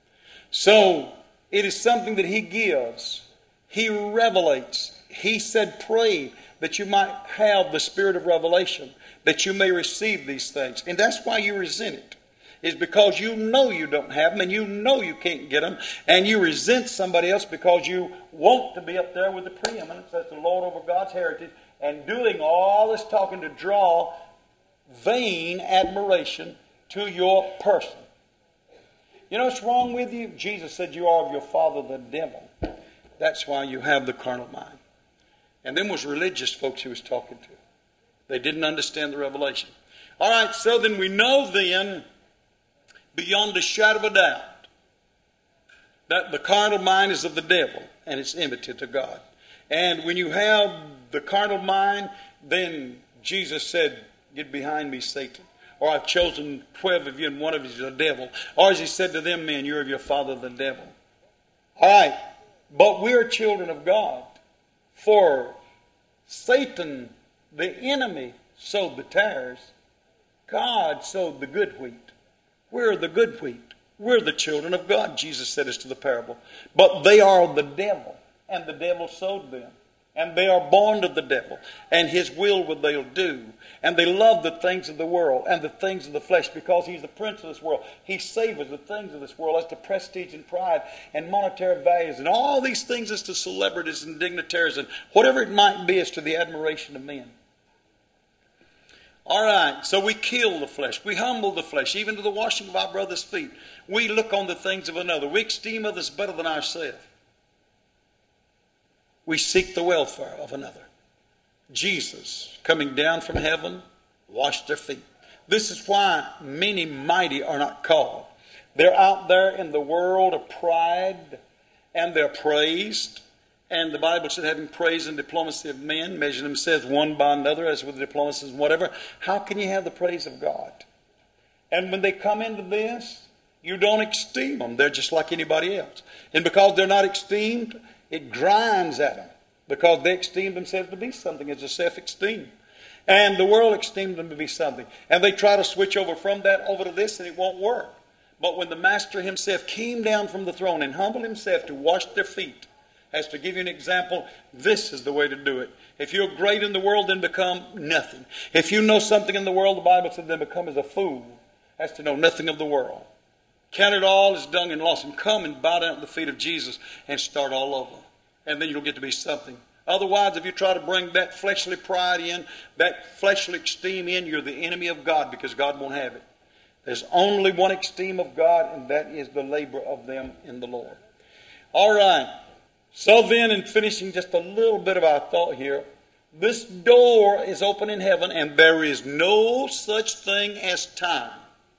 So, it is something that He gives. He revelates. He said, pray that you might have the spirit of revelation, that you may receive these things. And that's why you resent it. Is because you know you don't have them and you know you can't get them, and you resent somebody else because you want to be up there with the preeminence as the Lord over God's heritage, and doing all this talking to draw vain admiration to your person. You know what's wrong with you? Jesus said you are of your father the devil. That's why you have the carnal mind. And them was religious folks he was talking to. They didn't understand the revelation. All right, so then we know then, beyond a shadow of a doubt, that the carnal mind is of the devil and it's enmity to God. And when you have the carnal mind, then Jesus said, get behind me, Satan. Or I've chosen 12 of you and one of you is a devil. Or as he said to them men, you're of your father the devil. All right, but we're children of God. For Satan, the enemy, sowed the tares. God sowed the good wheat. We're the good wheat. We're the children of God, Jesus said as to the parable. But they are the devil, and the devil sowed them. And they are born of the devil, and his will they'll do. And they love the things of the world and the things of the flesh because he's the prince of this world. He savors the things of this world as to prestige and pride and monetary values and all these things as to celebrities and dignitaries and whatever it might be as to the admiration of men. All right, so we kill the flesh. We humble the flesh, even to the washing of our brother's feet. We look on the things of another. We esteem others better than ourselves. We seek the welfare of another. Jesus, coming down from heaven, washed their feet. This is why many mighty are not called. They're out there in the world of pride, and they're praised. And the Bible said, having praise and diplomacy of men, measure themselves one by another, as with the diplomacies and whatever. How can you have the praise of God? And when they come into this, you don't esteem them. They're just like anybody else. And because they're not esteemed, it grinds at them. Because they esteem themselves to be something. It's a self-esteem. And the world esteems them to be something. And they try to switch over from that over to this, and it won't work. But when the Master himself came down from the throne and humbled himself to wash their feet, as to give you an example, this is the way to do it. If you're great in the world, then become nothing. If you know something in the world, the Bible said, then become as a fool, as to know nothing of the world. Count it all as dung and loss, and come and bow down at the feet of Jesus and start all over. And then you'll get to be something. Otherwise, if you try to bring that fleshly pride in, that fleshly esteem in, you're the enemy of God, because God won't have it. There's only one esteem of God, and that is the labor of them in the Lord. All right. So then, in finishing just a little bit of our thought here, this door is open in heaven, and there is no such thing as time.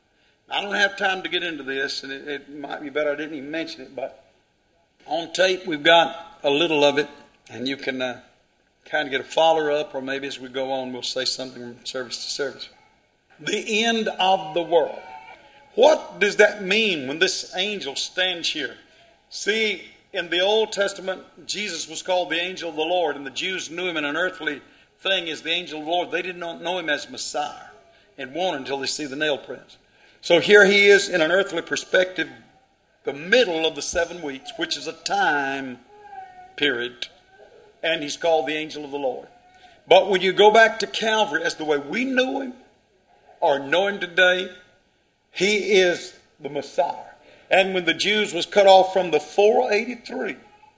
I don't have time to get into this, and it might be better I didn't even mention it, but on tape we've got a little of it, and you can kind of get a follow-up, or maybe as we go on we'll say something from service to service. The end of the world. What does that mean when this angel stands here? See, in the Old Testament, Jesus was called the angel of the Lord, and the Jews knew him in an earthly thing as the angel of the Lord. They did not know him as Messiah, and won't until they see the nail prints. So here he is in an earthly perspective, the middle of the 7 weeks, which is a time period, and he's called the angel of the Lord. But when you go back to Calvary as the way we knew him or know him today, he is the Messiah. And when the Jews was cut off from the 483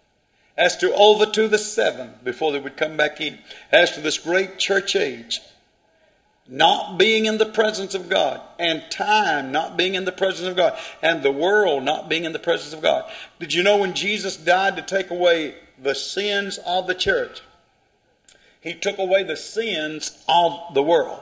as to over to the 7 before they would come back in, as to this great church age, not being in the presence of God, and time not being in the presence of God, and the world not being in the presence of God. Did you know when Jesus died to take away the sins of the church, he took away the sins of the world?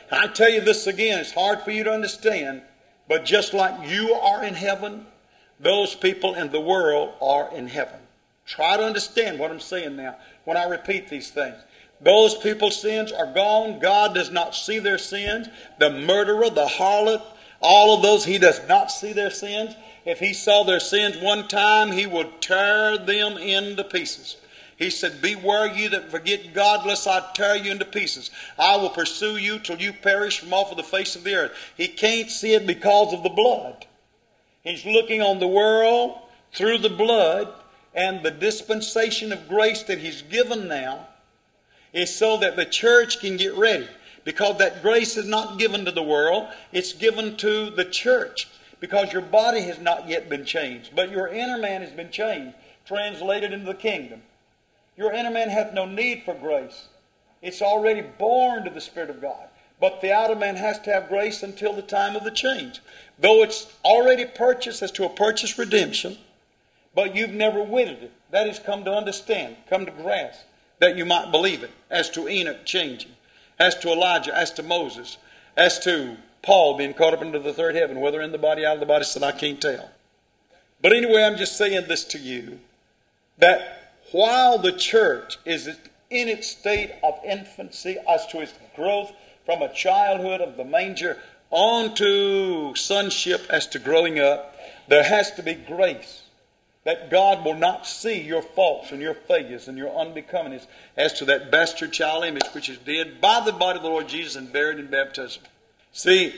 I tell you this again, it's hard for you to understand, but just like you are in heaven, those people in the world are in heaven. Try to understand what I'm saying now when I repeat these things. Those people's sins are gone. God does not see their sins. The murderer, the harlot, all of those, he does not see their sins. If he saw their sins one time, he would tear them into pieces. He said, beware you that forget God, lest I tear you into pieces. I will pursue you till you perish from off of the face of the earth. He can't see it because of the blood. He's looking on the world through the blood, and the dispensation of grace that he's given now is so that the church can get ready. Because that grace is not given to the world, it's given to the church. Because your body has not yet been changed, but your inner man has been changed, translated into the kingdom. Your inner man hath no need for grace. It's already born to the Spirit of God. But the outer man has to have grace until the time of the change. Though it's already purchased as to a purchased redemption, but you've never witted it. That is, come to understand, come to grasp, that you might believe it. As to Enoch changing, as to Elijah, as to Moses, as to Paul being caught up into the third heaven, whether in the body, out of the body, said I can't tell. But anyway, I'm just saying this to you, that while the church is in its state of infancy as to its growth from a childhood of the manger on to sonship as to growing up, there has to be grace. That God will not see your faults and your failures and your unbecomingness as to that bastard child image which is dead by the body of the Lord Jesus and buried in baptism. See,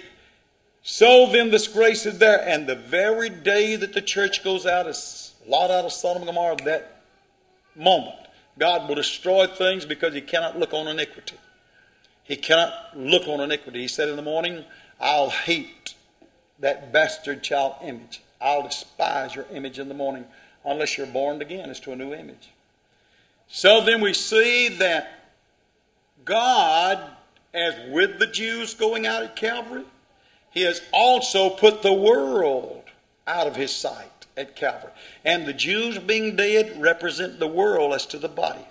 so then this grace is there, and the very day that the church goes out as Lot out of Sodom and Gomorrah, that moment, God will destroy things because he cannot look on iniquity. He cannot look on iniquity. He said in the morning, I'll hate that bastard child image. I'll despise your image in the morning unless you're born again as to a new image. So then we see that God, as with the Jews going out at Calvary, he has also put the world out of his sight at Calvary. And the Jews being dead represent the world as to the body.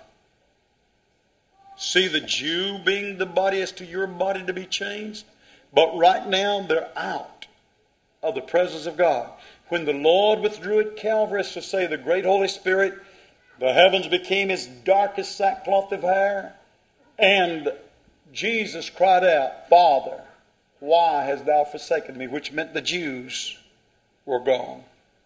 See the Jew being the body as to your body to be changed? But right now they're out of the presence of God. When the Lord withdrew at Calvary, as to say the great Holy Spirit, the heavens became as dark as sackcloth of hair, and Jesus cried out, Father, why hast thou forsaken me? Which meant the Jews were gone.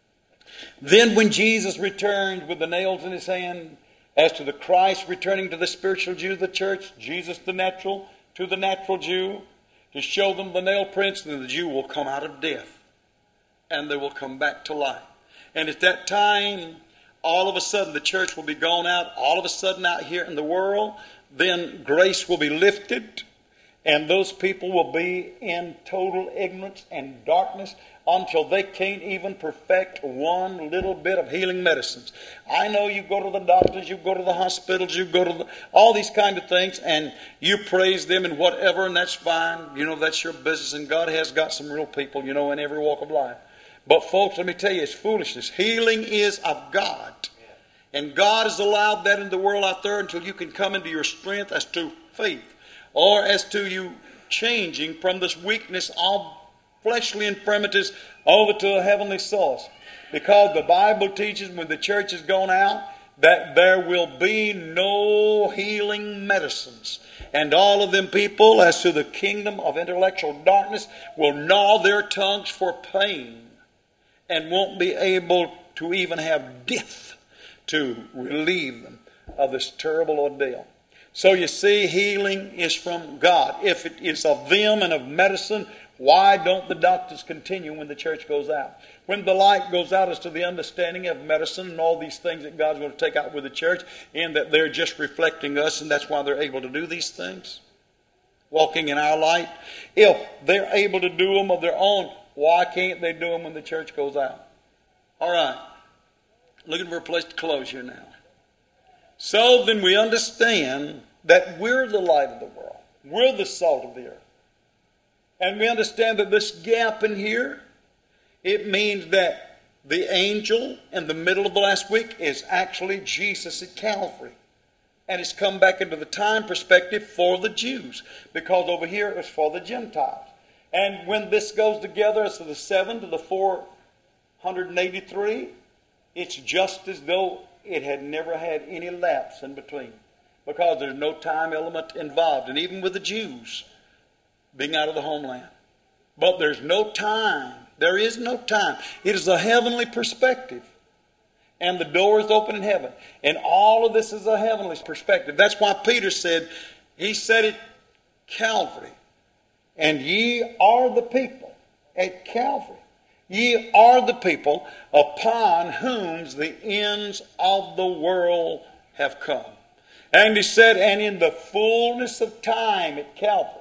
Then when Jesus returned with the nails in his hand, as to the Christ returning to the spiritual Jew of the church, Jesus the natural to the natural Jew, to show them the nail prints, then the Jew will come out of death and they will come back to life. And at that time, all of a sudden the church will be gone out, all of a sudden out here in the world, then grace will be lifted, and those people will be in total ignorance and darkness until they can't even perfect one little bit of healing medicines. I know you go to the doctors, you go to the hospitals, you go to all these kind of things, and you praise them and whatever, and that's fine. You know, that's your business, and God has got some real people, you know, in every walk of life. But folks, let me tell you, it's foolishness. Healing is of God. And God has allowed that in the world out there until you can come into your strength as to faith, or as to you changing from this weakness of fleshly infirmities over to a heavenly source. Because the Bible teaches when the church has gone out that there will be no healing medicines. And all of them people, as to the kingdom of intellectual darkness, will gnaw their tongues for pain and won't be able to even have death to relieve them of this terrible ordeal. So you see, healing is from God. If it is of them and of medicine, why don't the doctors continue when the church goes out? When the light goes out as to the understanding of medicine and all these things that God's going to take out with the church, and that they're just reflecting us, and that's why they're able to do these things, walking in our light. If they're able to do them of their own, why can't they do them when the church goes out? All right. Looking for a place to close here now. So then we understand that we're the light of the world. We're the salt of the earth. And we understand that this gap in here, it means that the angel in the middle of the last week is actually Jesus at Calvary. And it's come back into the time perspective for the Jews, because over here it's for the Gentiles. And when this goes together as to the 7 to the 483, it's just as though it had never had any lapse in between, because there's no time element involved. And even with the Jews being out of the homeland, but there's no time. There is no time. It is a heavenly perspective. And the door is open in heaven. And all of this is a heavenly perspective. That's why Peter said, he said at Calvary, and ye are the people at Calvary. Ye are the people upon whom the ends of the world have come. And he said, and in the fullness of time at Calvary,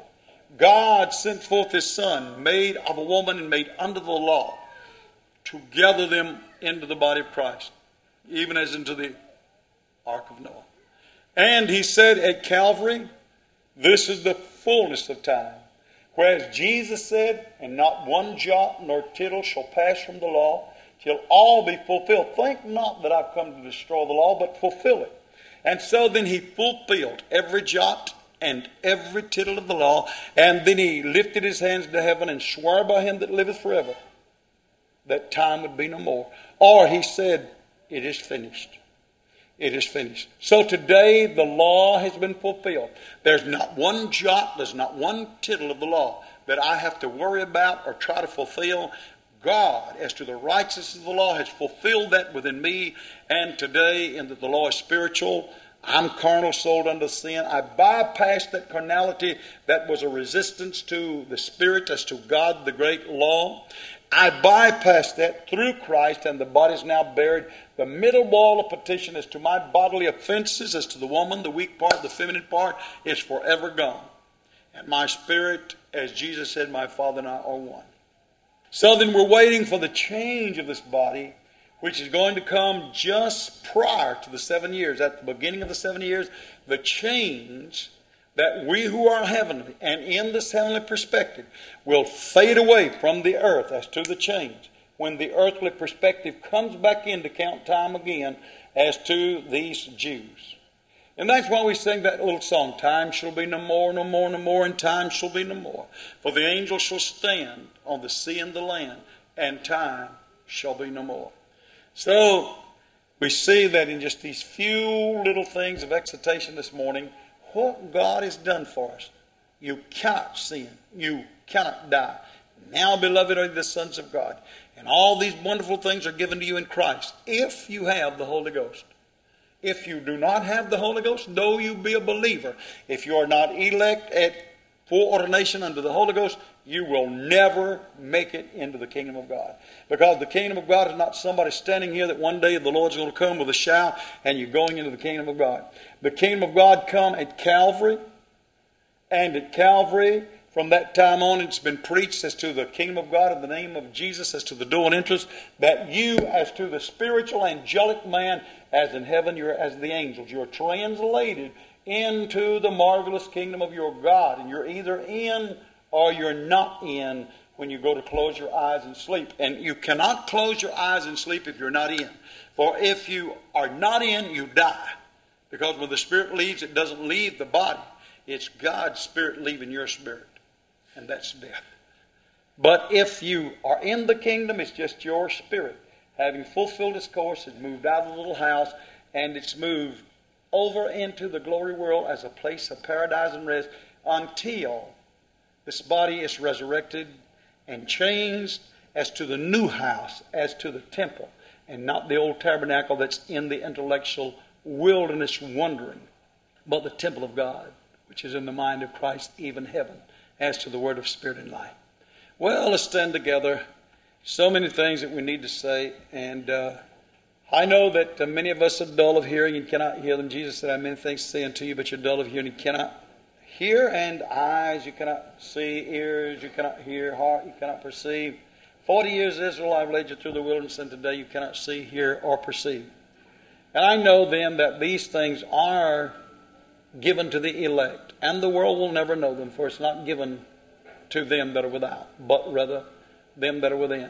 God sent forth his Son, made of a woman and made under the law, to gather them into the body of Christ, even as into the ark of Noah. And he said at Calvary, this is the fullness of time. Whereas Jesus said, and not one jot nor tittle shall pass from the law, till all be fulfilled. Think not that I've come to destroy the law, but fulfill it. And so then he fulfilled every jot and every tittle of the law. And then he lifted his hands to heaven and swore by him that liveth forever, that time would be no more. Or he said, it is finished. It is finished. So today the law has been fulfilled. There's not one jot, there's not one tittle of the law that I have to worry about or try to fulfill. God, as to the righteousness of the law, has fulfilled that within me. And today, in that the law is spiritual, I'm carnal, sold unto sin. I bypassed that carnality that was a resistance to the Spirit as to God, the great law. I bypassed that through Christ, and the body is now buried. The middle wall of petition as to my bodily offenses, as to the woman, the weak part, the feminine part, is forever gone. And my spirit, as Jesus said, my Father and I are one. So then we're waiting for the change of this body, which is going to come just prior to the 7 years. At the beginning of the 7 years, the change that we who are heavenly and in this heavenly perspective will fade away from the earth as to the change, when the earthly perspective comes back in to count time again as to these Jews. And that's why we sing that little song, time shall be no more, no more, no more, and time shall be no more. For the angels shall stand on the sea and the land, and time shall be no more. So we see that in just these few little things of exhortation this morning, what God has done for us. You cannot sin. You cannot die. Now, beloved, are the sons of God. And all these wonderful things are given to you in Christ, if you have the Holy Ghost. If you do not have the Holy Ghost, though you be a believer, if you are not elect at foreordination under the Holy Ghost, you will never make it into the kingdom of God. Because the kingdom of God is not somebody standing here that one day the Lord's going to come with a shout and you're going into the kingdom of God. The kingdom of God come at Calvary. And at Calvary, from that time on, it's been preached as to the kingdom of God in the name of Jesus, as to the dual interest, that you, as to the spiritual angelic man, as in heaven, you're as the angels. You're translated into the marvelous kingdom of your God. And you're either in or you're not in when you go to close your eyes and sleep. And you cannot close your eyes and sleep if you're not in. For if you are not in, you die. Because when the Spirit leaves, it doesn't leave the body. It's God's Spirit leaving your spirit. And that's death. But if you are in the kingdom, it's just your spirit, having fulfilled its course, it's moved out of the little house, and it's moved over into the glory world as a place of paradise and rest until this body is resurrected and changed as to the new house, as to the temple, and not the old tabernacle that's in the intellectual wilderness wandering, but the temple of God, which is in the mind of Christ, even heaven, as to the word of spirit and life. Well, let's stand together. So many things that we need to say, and I know that many of us are dull of hearing and cannot hear them. Jesus said, I have many things to say unto you, but you're dull of hearing and cannot hear, and eyes you cannot see, ears you cannot hear, heart you cannot perceive. 40 years, Israel, I've led you through the wilderness, and today you cannot see, hear, or perceive. And I know then that these things are given to the elect, and the world will never know them, for it's not given to them that are without, but rather them that are within.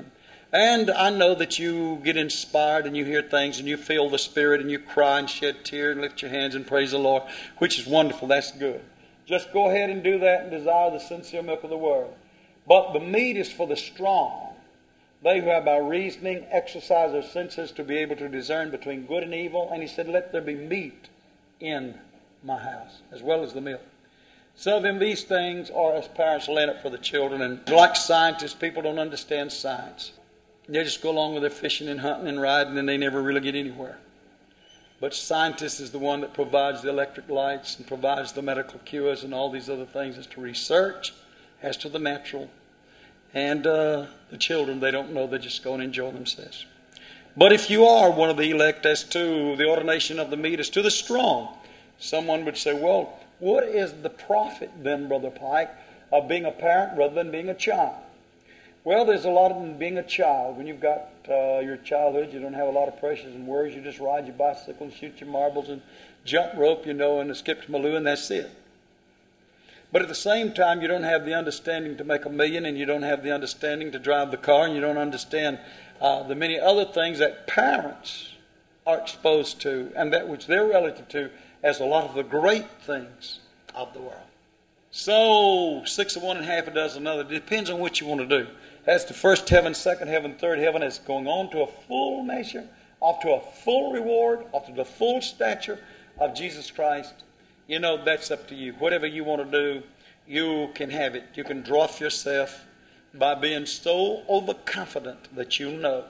And I know that you get inspired and you hear things and you feel the Spirit and you cry and shed tears and lift your hands and praise the Lord, which is wonderful. That's good. Just go ahead and do that and desire the sincere milk of the Word. But the meat is for the strong, they who have by reasoning exercise their senses to be able to discern between good and evil. And he said, let there be meat in my house, as well as the milk. So then these things are, as parents, laying up for the children. And like scientists, people don't understand science. They just go along with their fishing and hunting and riding, and they never really get anywhere. But scientists is the one that provides the electric lights and provides the medical cures and all these other things as to research, as to the natural. And the children, they don't know. They just go and enjoy themselves. But if you are one of the elect, as to the ordination of the meat, as to the strong, someone would say, well, what is the profit then, Brother Pike, of being a parent rather than being a child? Well, there's a lot of being a child. When you've got your childhood, you don't have a lot of pressures and worries. You just ride your bicycle and shoot your marbles and jump rope, and skip to Maloo, and that's it. But at the same time, you don't have the understanding to make $1 million, and you don't have the understanding to drive the car, and you don't understand the many other things that parents are exposed to and that which they're relative to as a lot of the great things of the world. So, 6 of one and half a dozen another. It depends on what you want to do. As to first heaven, second heaven, third heaven, as going on to a full measure, off to a full reward, off to the full stature of Jesus Christ, that's up to you. Whatever you want to do, you can have it. You can draw off yourself by being so overconfident that you know,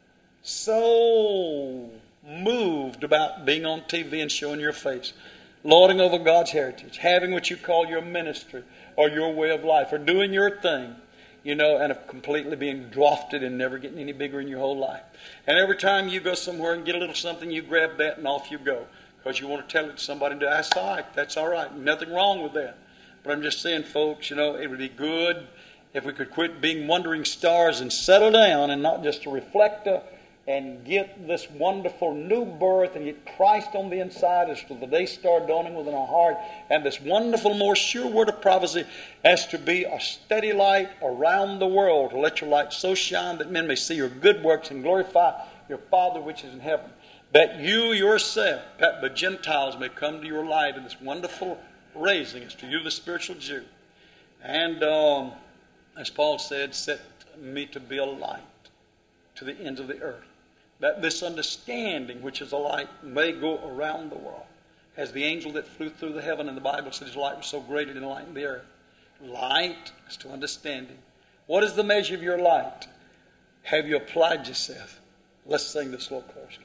so moved about being on TV and showing your face, lording over God's heritage, having what you call your ministry or your way of life, or doing your thing, and of completely being drafted and never getting any bigger in your whole life. And every time you go somewhere and get a little something, you grab that and off you go, because you want to tell it to somebody. That's all right. That's all right. Nothing wrong with that. But I'm just saying, folks, it would be good if we could quit being wandering stars and settle down, and not just a reflector, and get this wonderful new birth and get Christ on the inside as to the day star dawning within our heart, and this wonderful, more sure word of prophecy as to be a steady light around the world, to let your light so shine that men may see your good works and glorify your Father which is in heaven. That you yourself, that the Gentiles may come to your light in this wonderful raising as to you, the spiritual Jew. And as Paul said, set me to be a light to the ends of the earth, that this understanding, which is a light, may go around the world. As the angel that flew through the heaven, and the Bible said his light was so great it enlightened the earth. Light is to understanding. What is the measure of your light? Have you applied yourself? Let's sing this little chorus.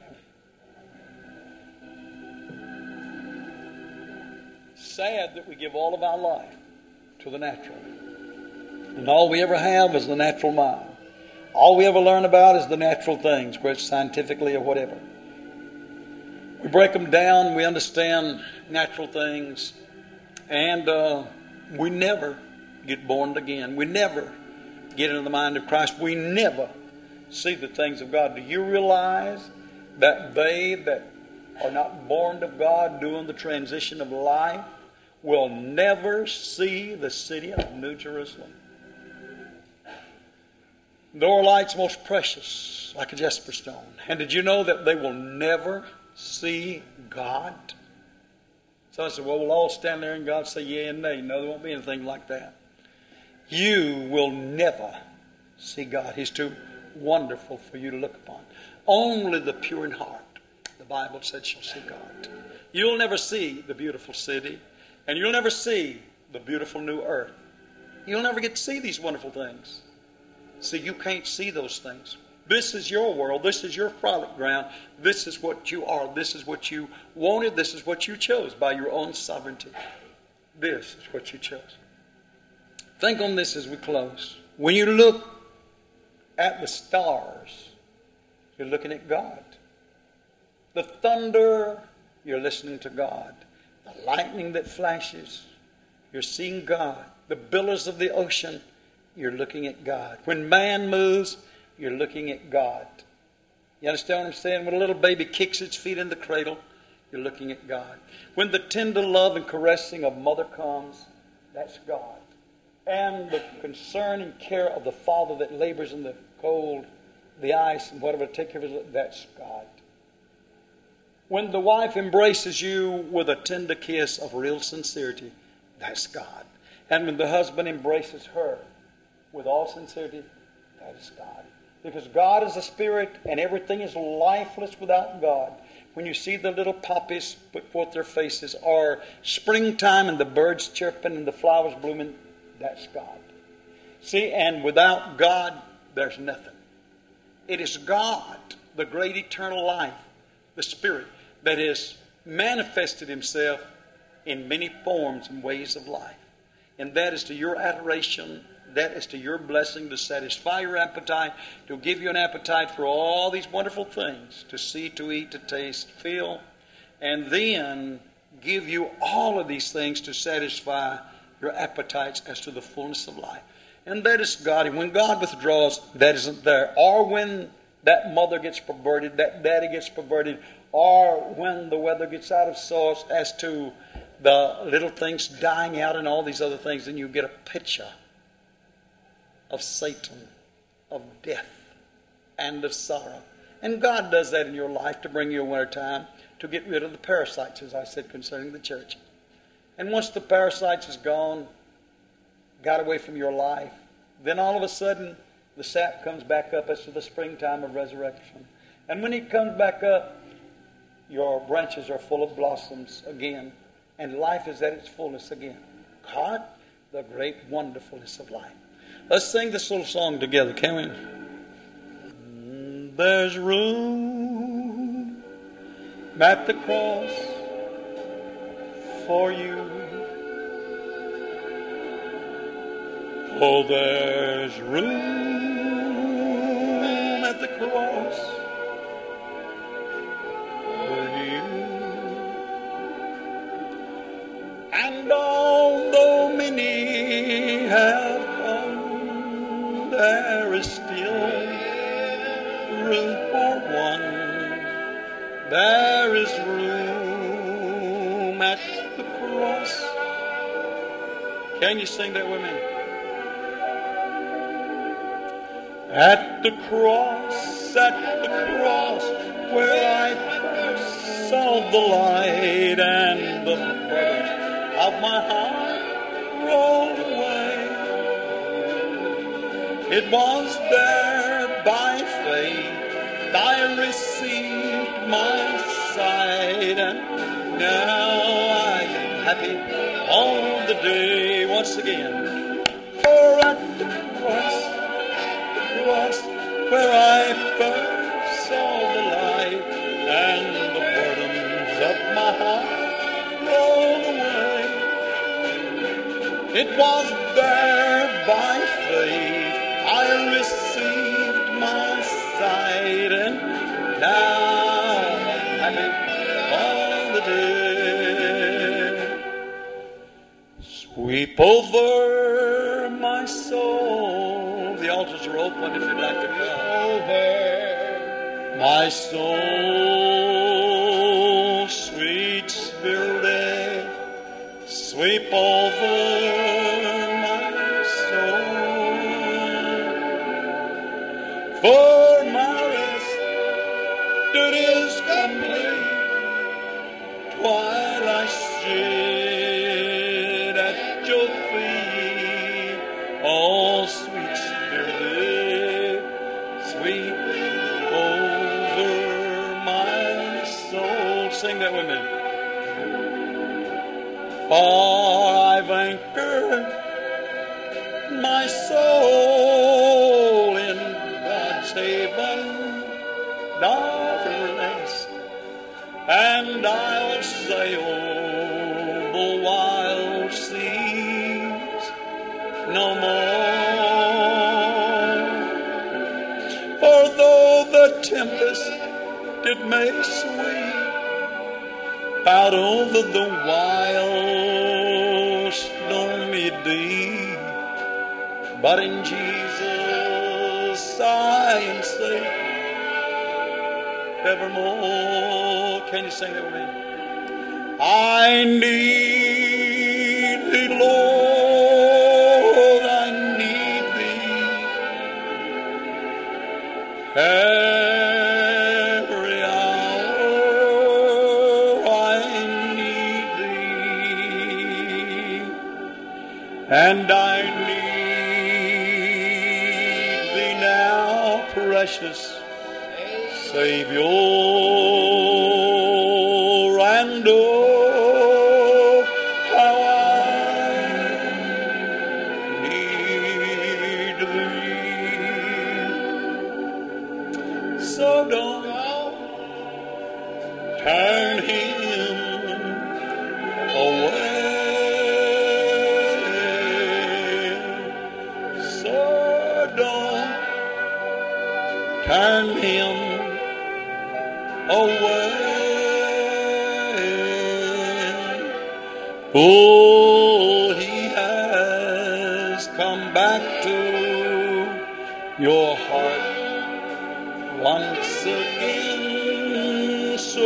Sad that we give all of our life to the natural. And all we ever have is the natural mind. All we ever learn about is the natural things, whether it's scientifically or whatever. We break them down, we understand natural things, and we never get born again. We never get into the mind of Christ. We never see the things of God. Do you realize that they that are not born of God during the transition of life will never see the city of New Jerusalem? Though light's most precious, like a jasper stone. And did you know that they will never see God? So I said, well, we'll all stand there and God say yea and nay. No, there won't be anything like that. You will never see God. He's too wonderful for you to look upon. Only the pure in heart, the Bible said, shall see God. You'll never see the beautiful city, and you'll never see the beautiful new earth. You'll never get to see these wonderful things. See, you can't see those things. This is your world. This is your frolic ground. This is what you are. This is what you wanted. This is what you chose by your own sovereignty. This is what you chose. Think on this as we close. When you look at the stars, you're looking at God. The thunder, you're listening to God. The lightning that flashes, you're seeing God. The billows of the ocean, you're looking at God. When man moves, you're looking at God. You understand what I'm saying? When a little baby kicks its feet in the cradle, you're looking at God. When the tender love and caressing of mother comes, that's God. And the concern and care of the father that labors in the cold the ice and whatever to take care of it, that's God. When the wife embraces you with a tender kiss of real sincerity, that's God. And when the husband embraces her with all sincerity, that is God. Because God is a spirit and everything is lifeless without God. When you see the little poppies put forth their faces, or springtime and the birds chirping and the flowers blooming, that's God. See, and without God, there's nothing. It is God, the great eternal life, the Spirit, that has manifested Himself in many forms and ways of life. And that is to your adoration, that is to your blessing, to satisfy your appetite, to give you an appetite for all these wonderful things, to see, to eat, to taste, feel, and then give you all of these things to satisfy your appetites as to the fullness of life. And that is God. And when God withdraws, that isn't there. Or when that mother gets perverted, that daddy gets perverted, or when the weather gets out of sorts as to the little things dying out and all these other things, then you get a picture of Satan, of death, and of sorrow. And God does that in your life to bring you a winter time, to get rid of the parasites, as I said concerning the church. And once the parasites is gone, got away from your life, then all of a sudden the sap comes back up as to the springtime of resurrection. And when it comes back up, your branches are full of blossoms again, and life is at its fullest again. God, the great wonderfulness of life. Let's sing this little song together, can we? There's room at the cross for you. Oh, there's room at the cross for you. And although many have come, there is still room for one. There is room at the cross. Can you sing that with me? At the cross, where I first saw the light and the burdens of my heart rolled away. It was there by faith I received my sight, and now I am happy all the day. Once again, for at the cross, where I first saw the light and the burdens of my heart rolled away. It was there by faith I received my sight, and now I'm happy all the day. Sweep over my soul. The altars are open if you'd like to come. Over my soul, sweet Spirit, sweep over my soul. For my rest it is complete while I sit at your feet. Oh, sweet Spirit, sweep over my soul. Sing that with me. For I've anchored my soul in God's haven of rest, and I'll sail the wild seas no more. For though the tempest did make sweep out over the wild stormy deep, but in Jesus I am safe evermore. Can you sing that with me? I need thee, Lord, I need thee. and I need thee now, precious Savior, and oh, how I need thee. So don't turn him away. So don't turn him away. Oh, he has come back to your heart once again. So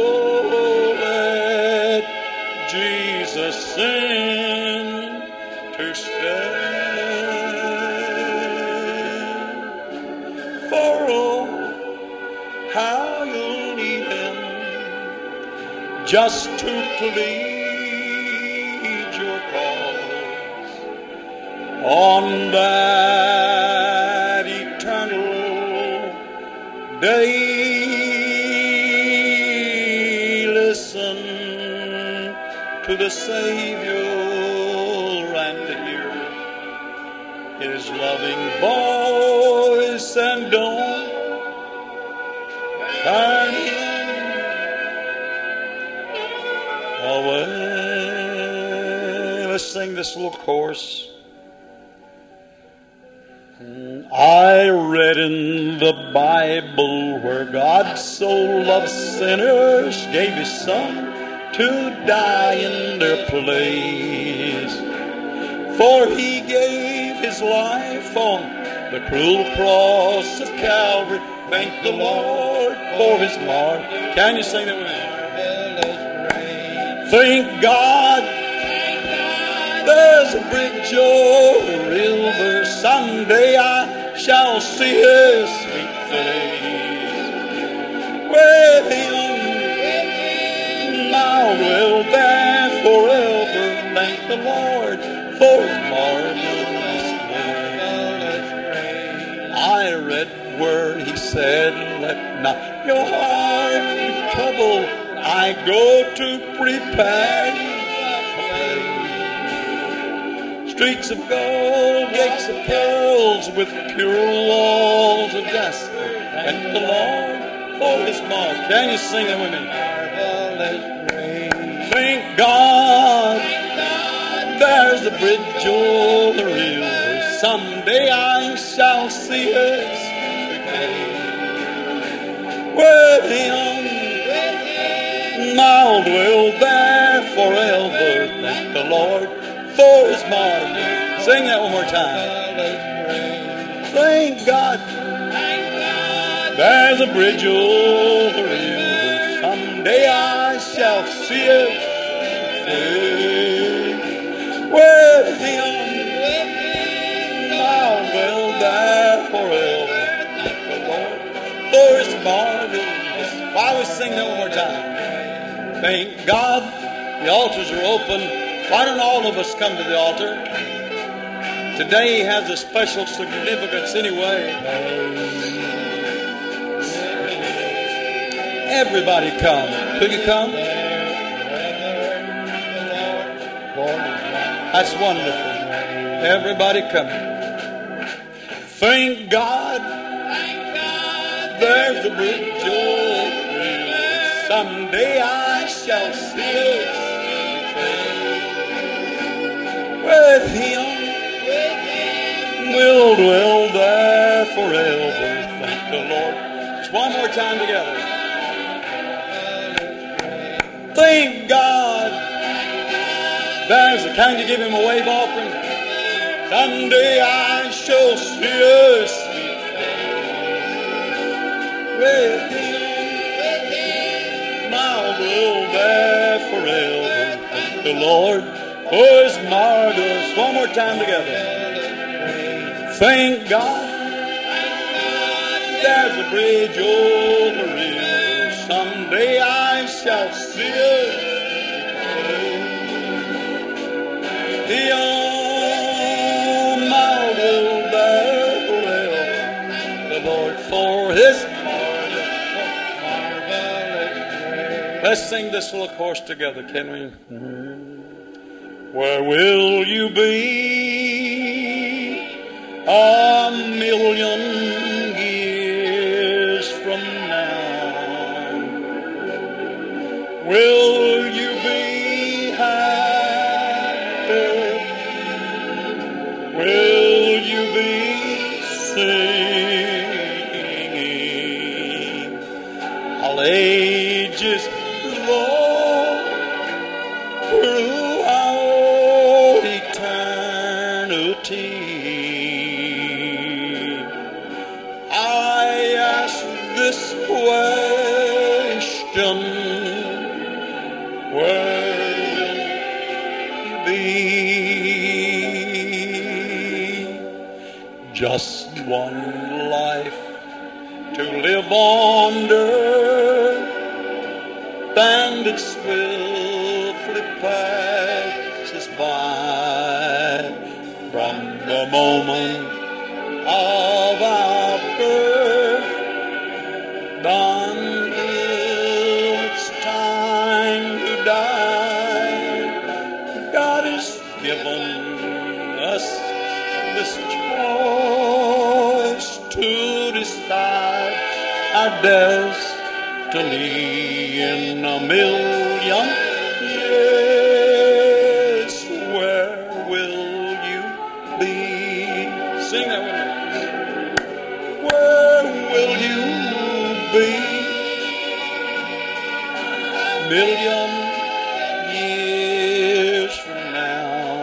let Jesus send to stay. For oh, how you'll need him just to plead your cause on that eternal day. Listen to the Savior and hear his loving voice, and don't turn him away. Let's sing this little chorus. I read in the Bible where God so loved sinners, gave his son to die in their place. For he gave his life on the cruel cross of Calvary. Thank the Lord for his mark. Can you sing that with me? Thank God there's a bridge over the river. Someday I shall see his sweet face. With him I'll dwell there forever. Thank the Lord for his marvelous grace. I read where he said, let not your heart be troubled. I go to prepare you streets of gold, gates of pearls, with pure walls of jasper. Thank the Lord for his mark. Can you sing it with me? Thank God there's a bridge over the river. Someday I shall see his face. With him I'll dwell there forever. Thank the Lord for his marvelous. Sing that one more time. Thank God there's a bridge over the river. Someday I shall see it. With him I'll dwell there forever. Thank the Lord for his marvelous. Why we sing that one more time? Thank God the altars are open. Why don't all of us come to the altar? Today has a special significance anyway. Everybody come. Could you come? That's wonderful. Everybody come. Thank God there's a bridge over the river. Someday I shall see it. With him we'll dwell there forever. Thank the Lord. Just one more time together. Thank God there's a kind to give him a wave offering. Someday I shall see a sweet face. With him I'll dwell there forever. Thank the Lord for his marvelous. One more time together. Thank God there's a bridge over the river. Someday I shall see it. His Let's sing this little chorus together, can we? Where will you be a million years from now? Will you be happy? Will you be singing? All ages long throughout eternity. I ask this question, where will you be? Just one life to live on earth, and it swiftly passes by. From the moment of our birth until it's time to die, God has given us this choice to decide our destiny in a million years. Where will you be? Sing that with me. Where will you be? Million years from now.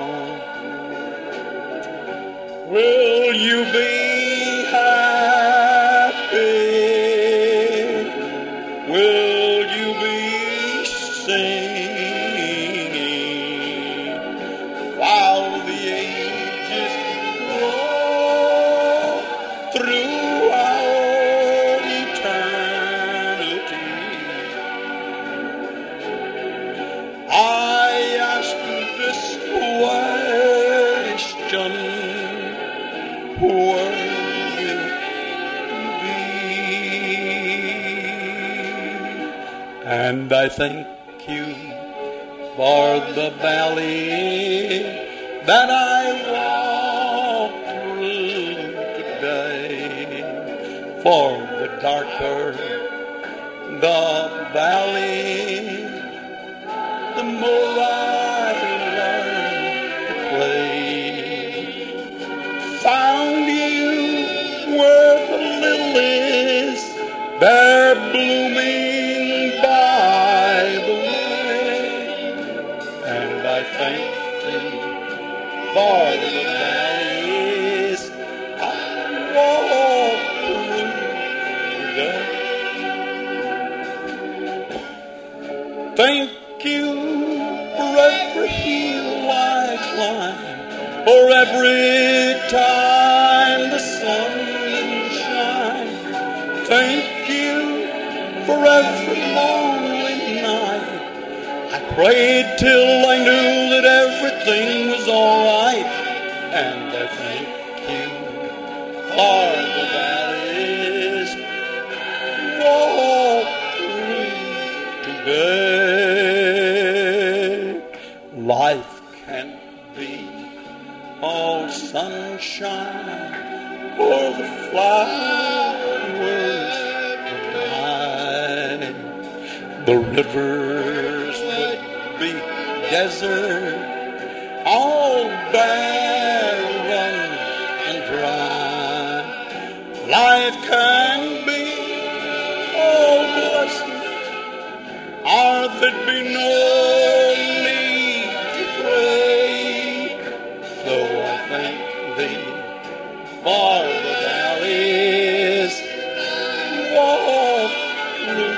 Will you be happy? Will you be singing while the ages roll throughout eternity? I ask this question, where will you be? And I thank you for the valley that I walked through today. For the darker the valley, the more I learn to play. Found you where the lilies they're blooming by the way, and I thank you for the valleys I walked through today. Thank you for every hill I climb, for every time the sun didn't shine. Thank you for every lonely night. I prayed till I knew that everything was all right. And I thank you for the valleys walked through today. Life can't be all sunshine or the flowers die. The rivers would be desert, all barren and dry. Life can be all blessed, or there'd be no need to pray. So I thank thee for the valleys walked through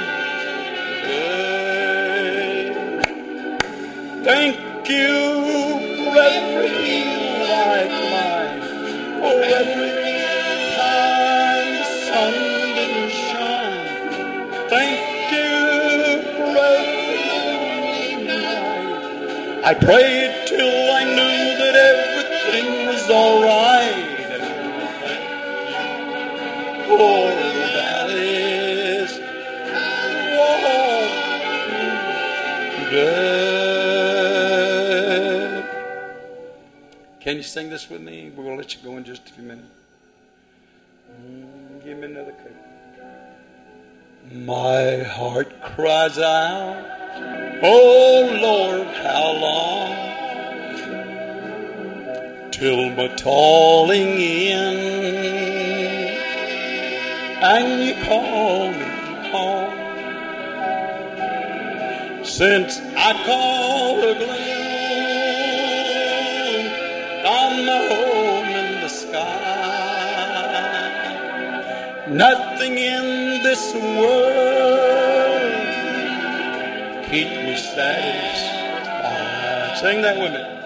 today. Thank you for every hill I climbed, for every time the sun didn't shine. Thank you for every night. I prayed till I knew that everything was all right. o'er the valleys. Dead. Can you sing this with me? We're going to let you go in just a few minutes. Give me another clip. My heart cries out, oh Lord, how long? Till my tolling in, and you call me home. Since I call a gloom on my home in the sky, nothing in this world keep me satisfied. Sing that with me.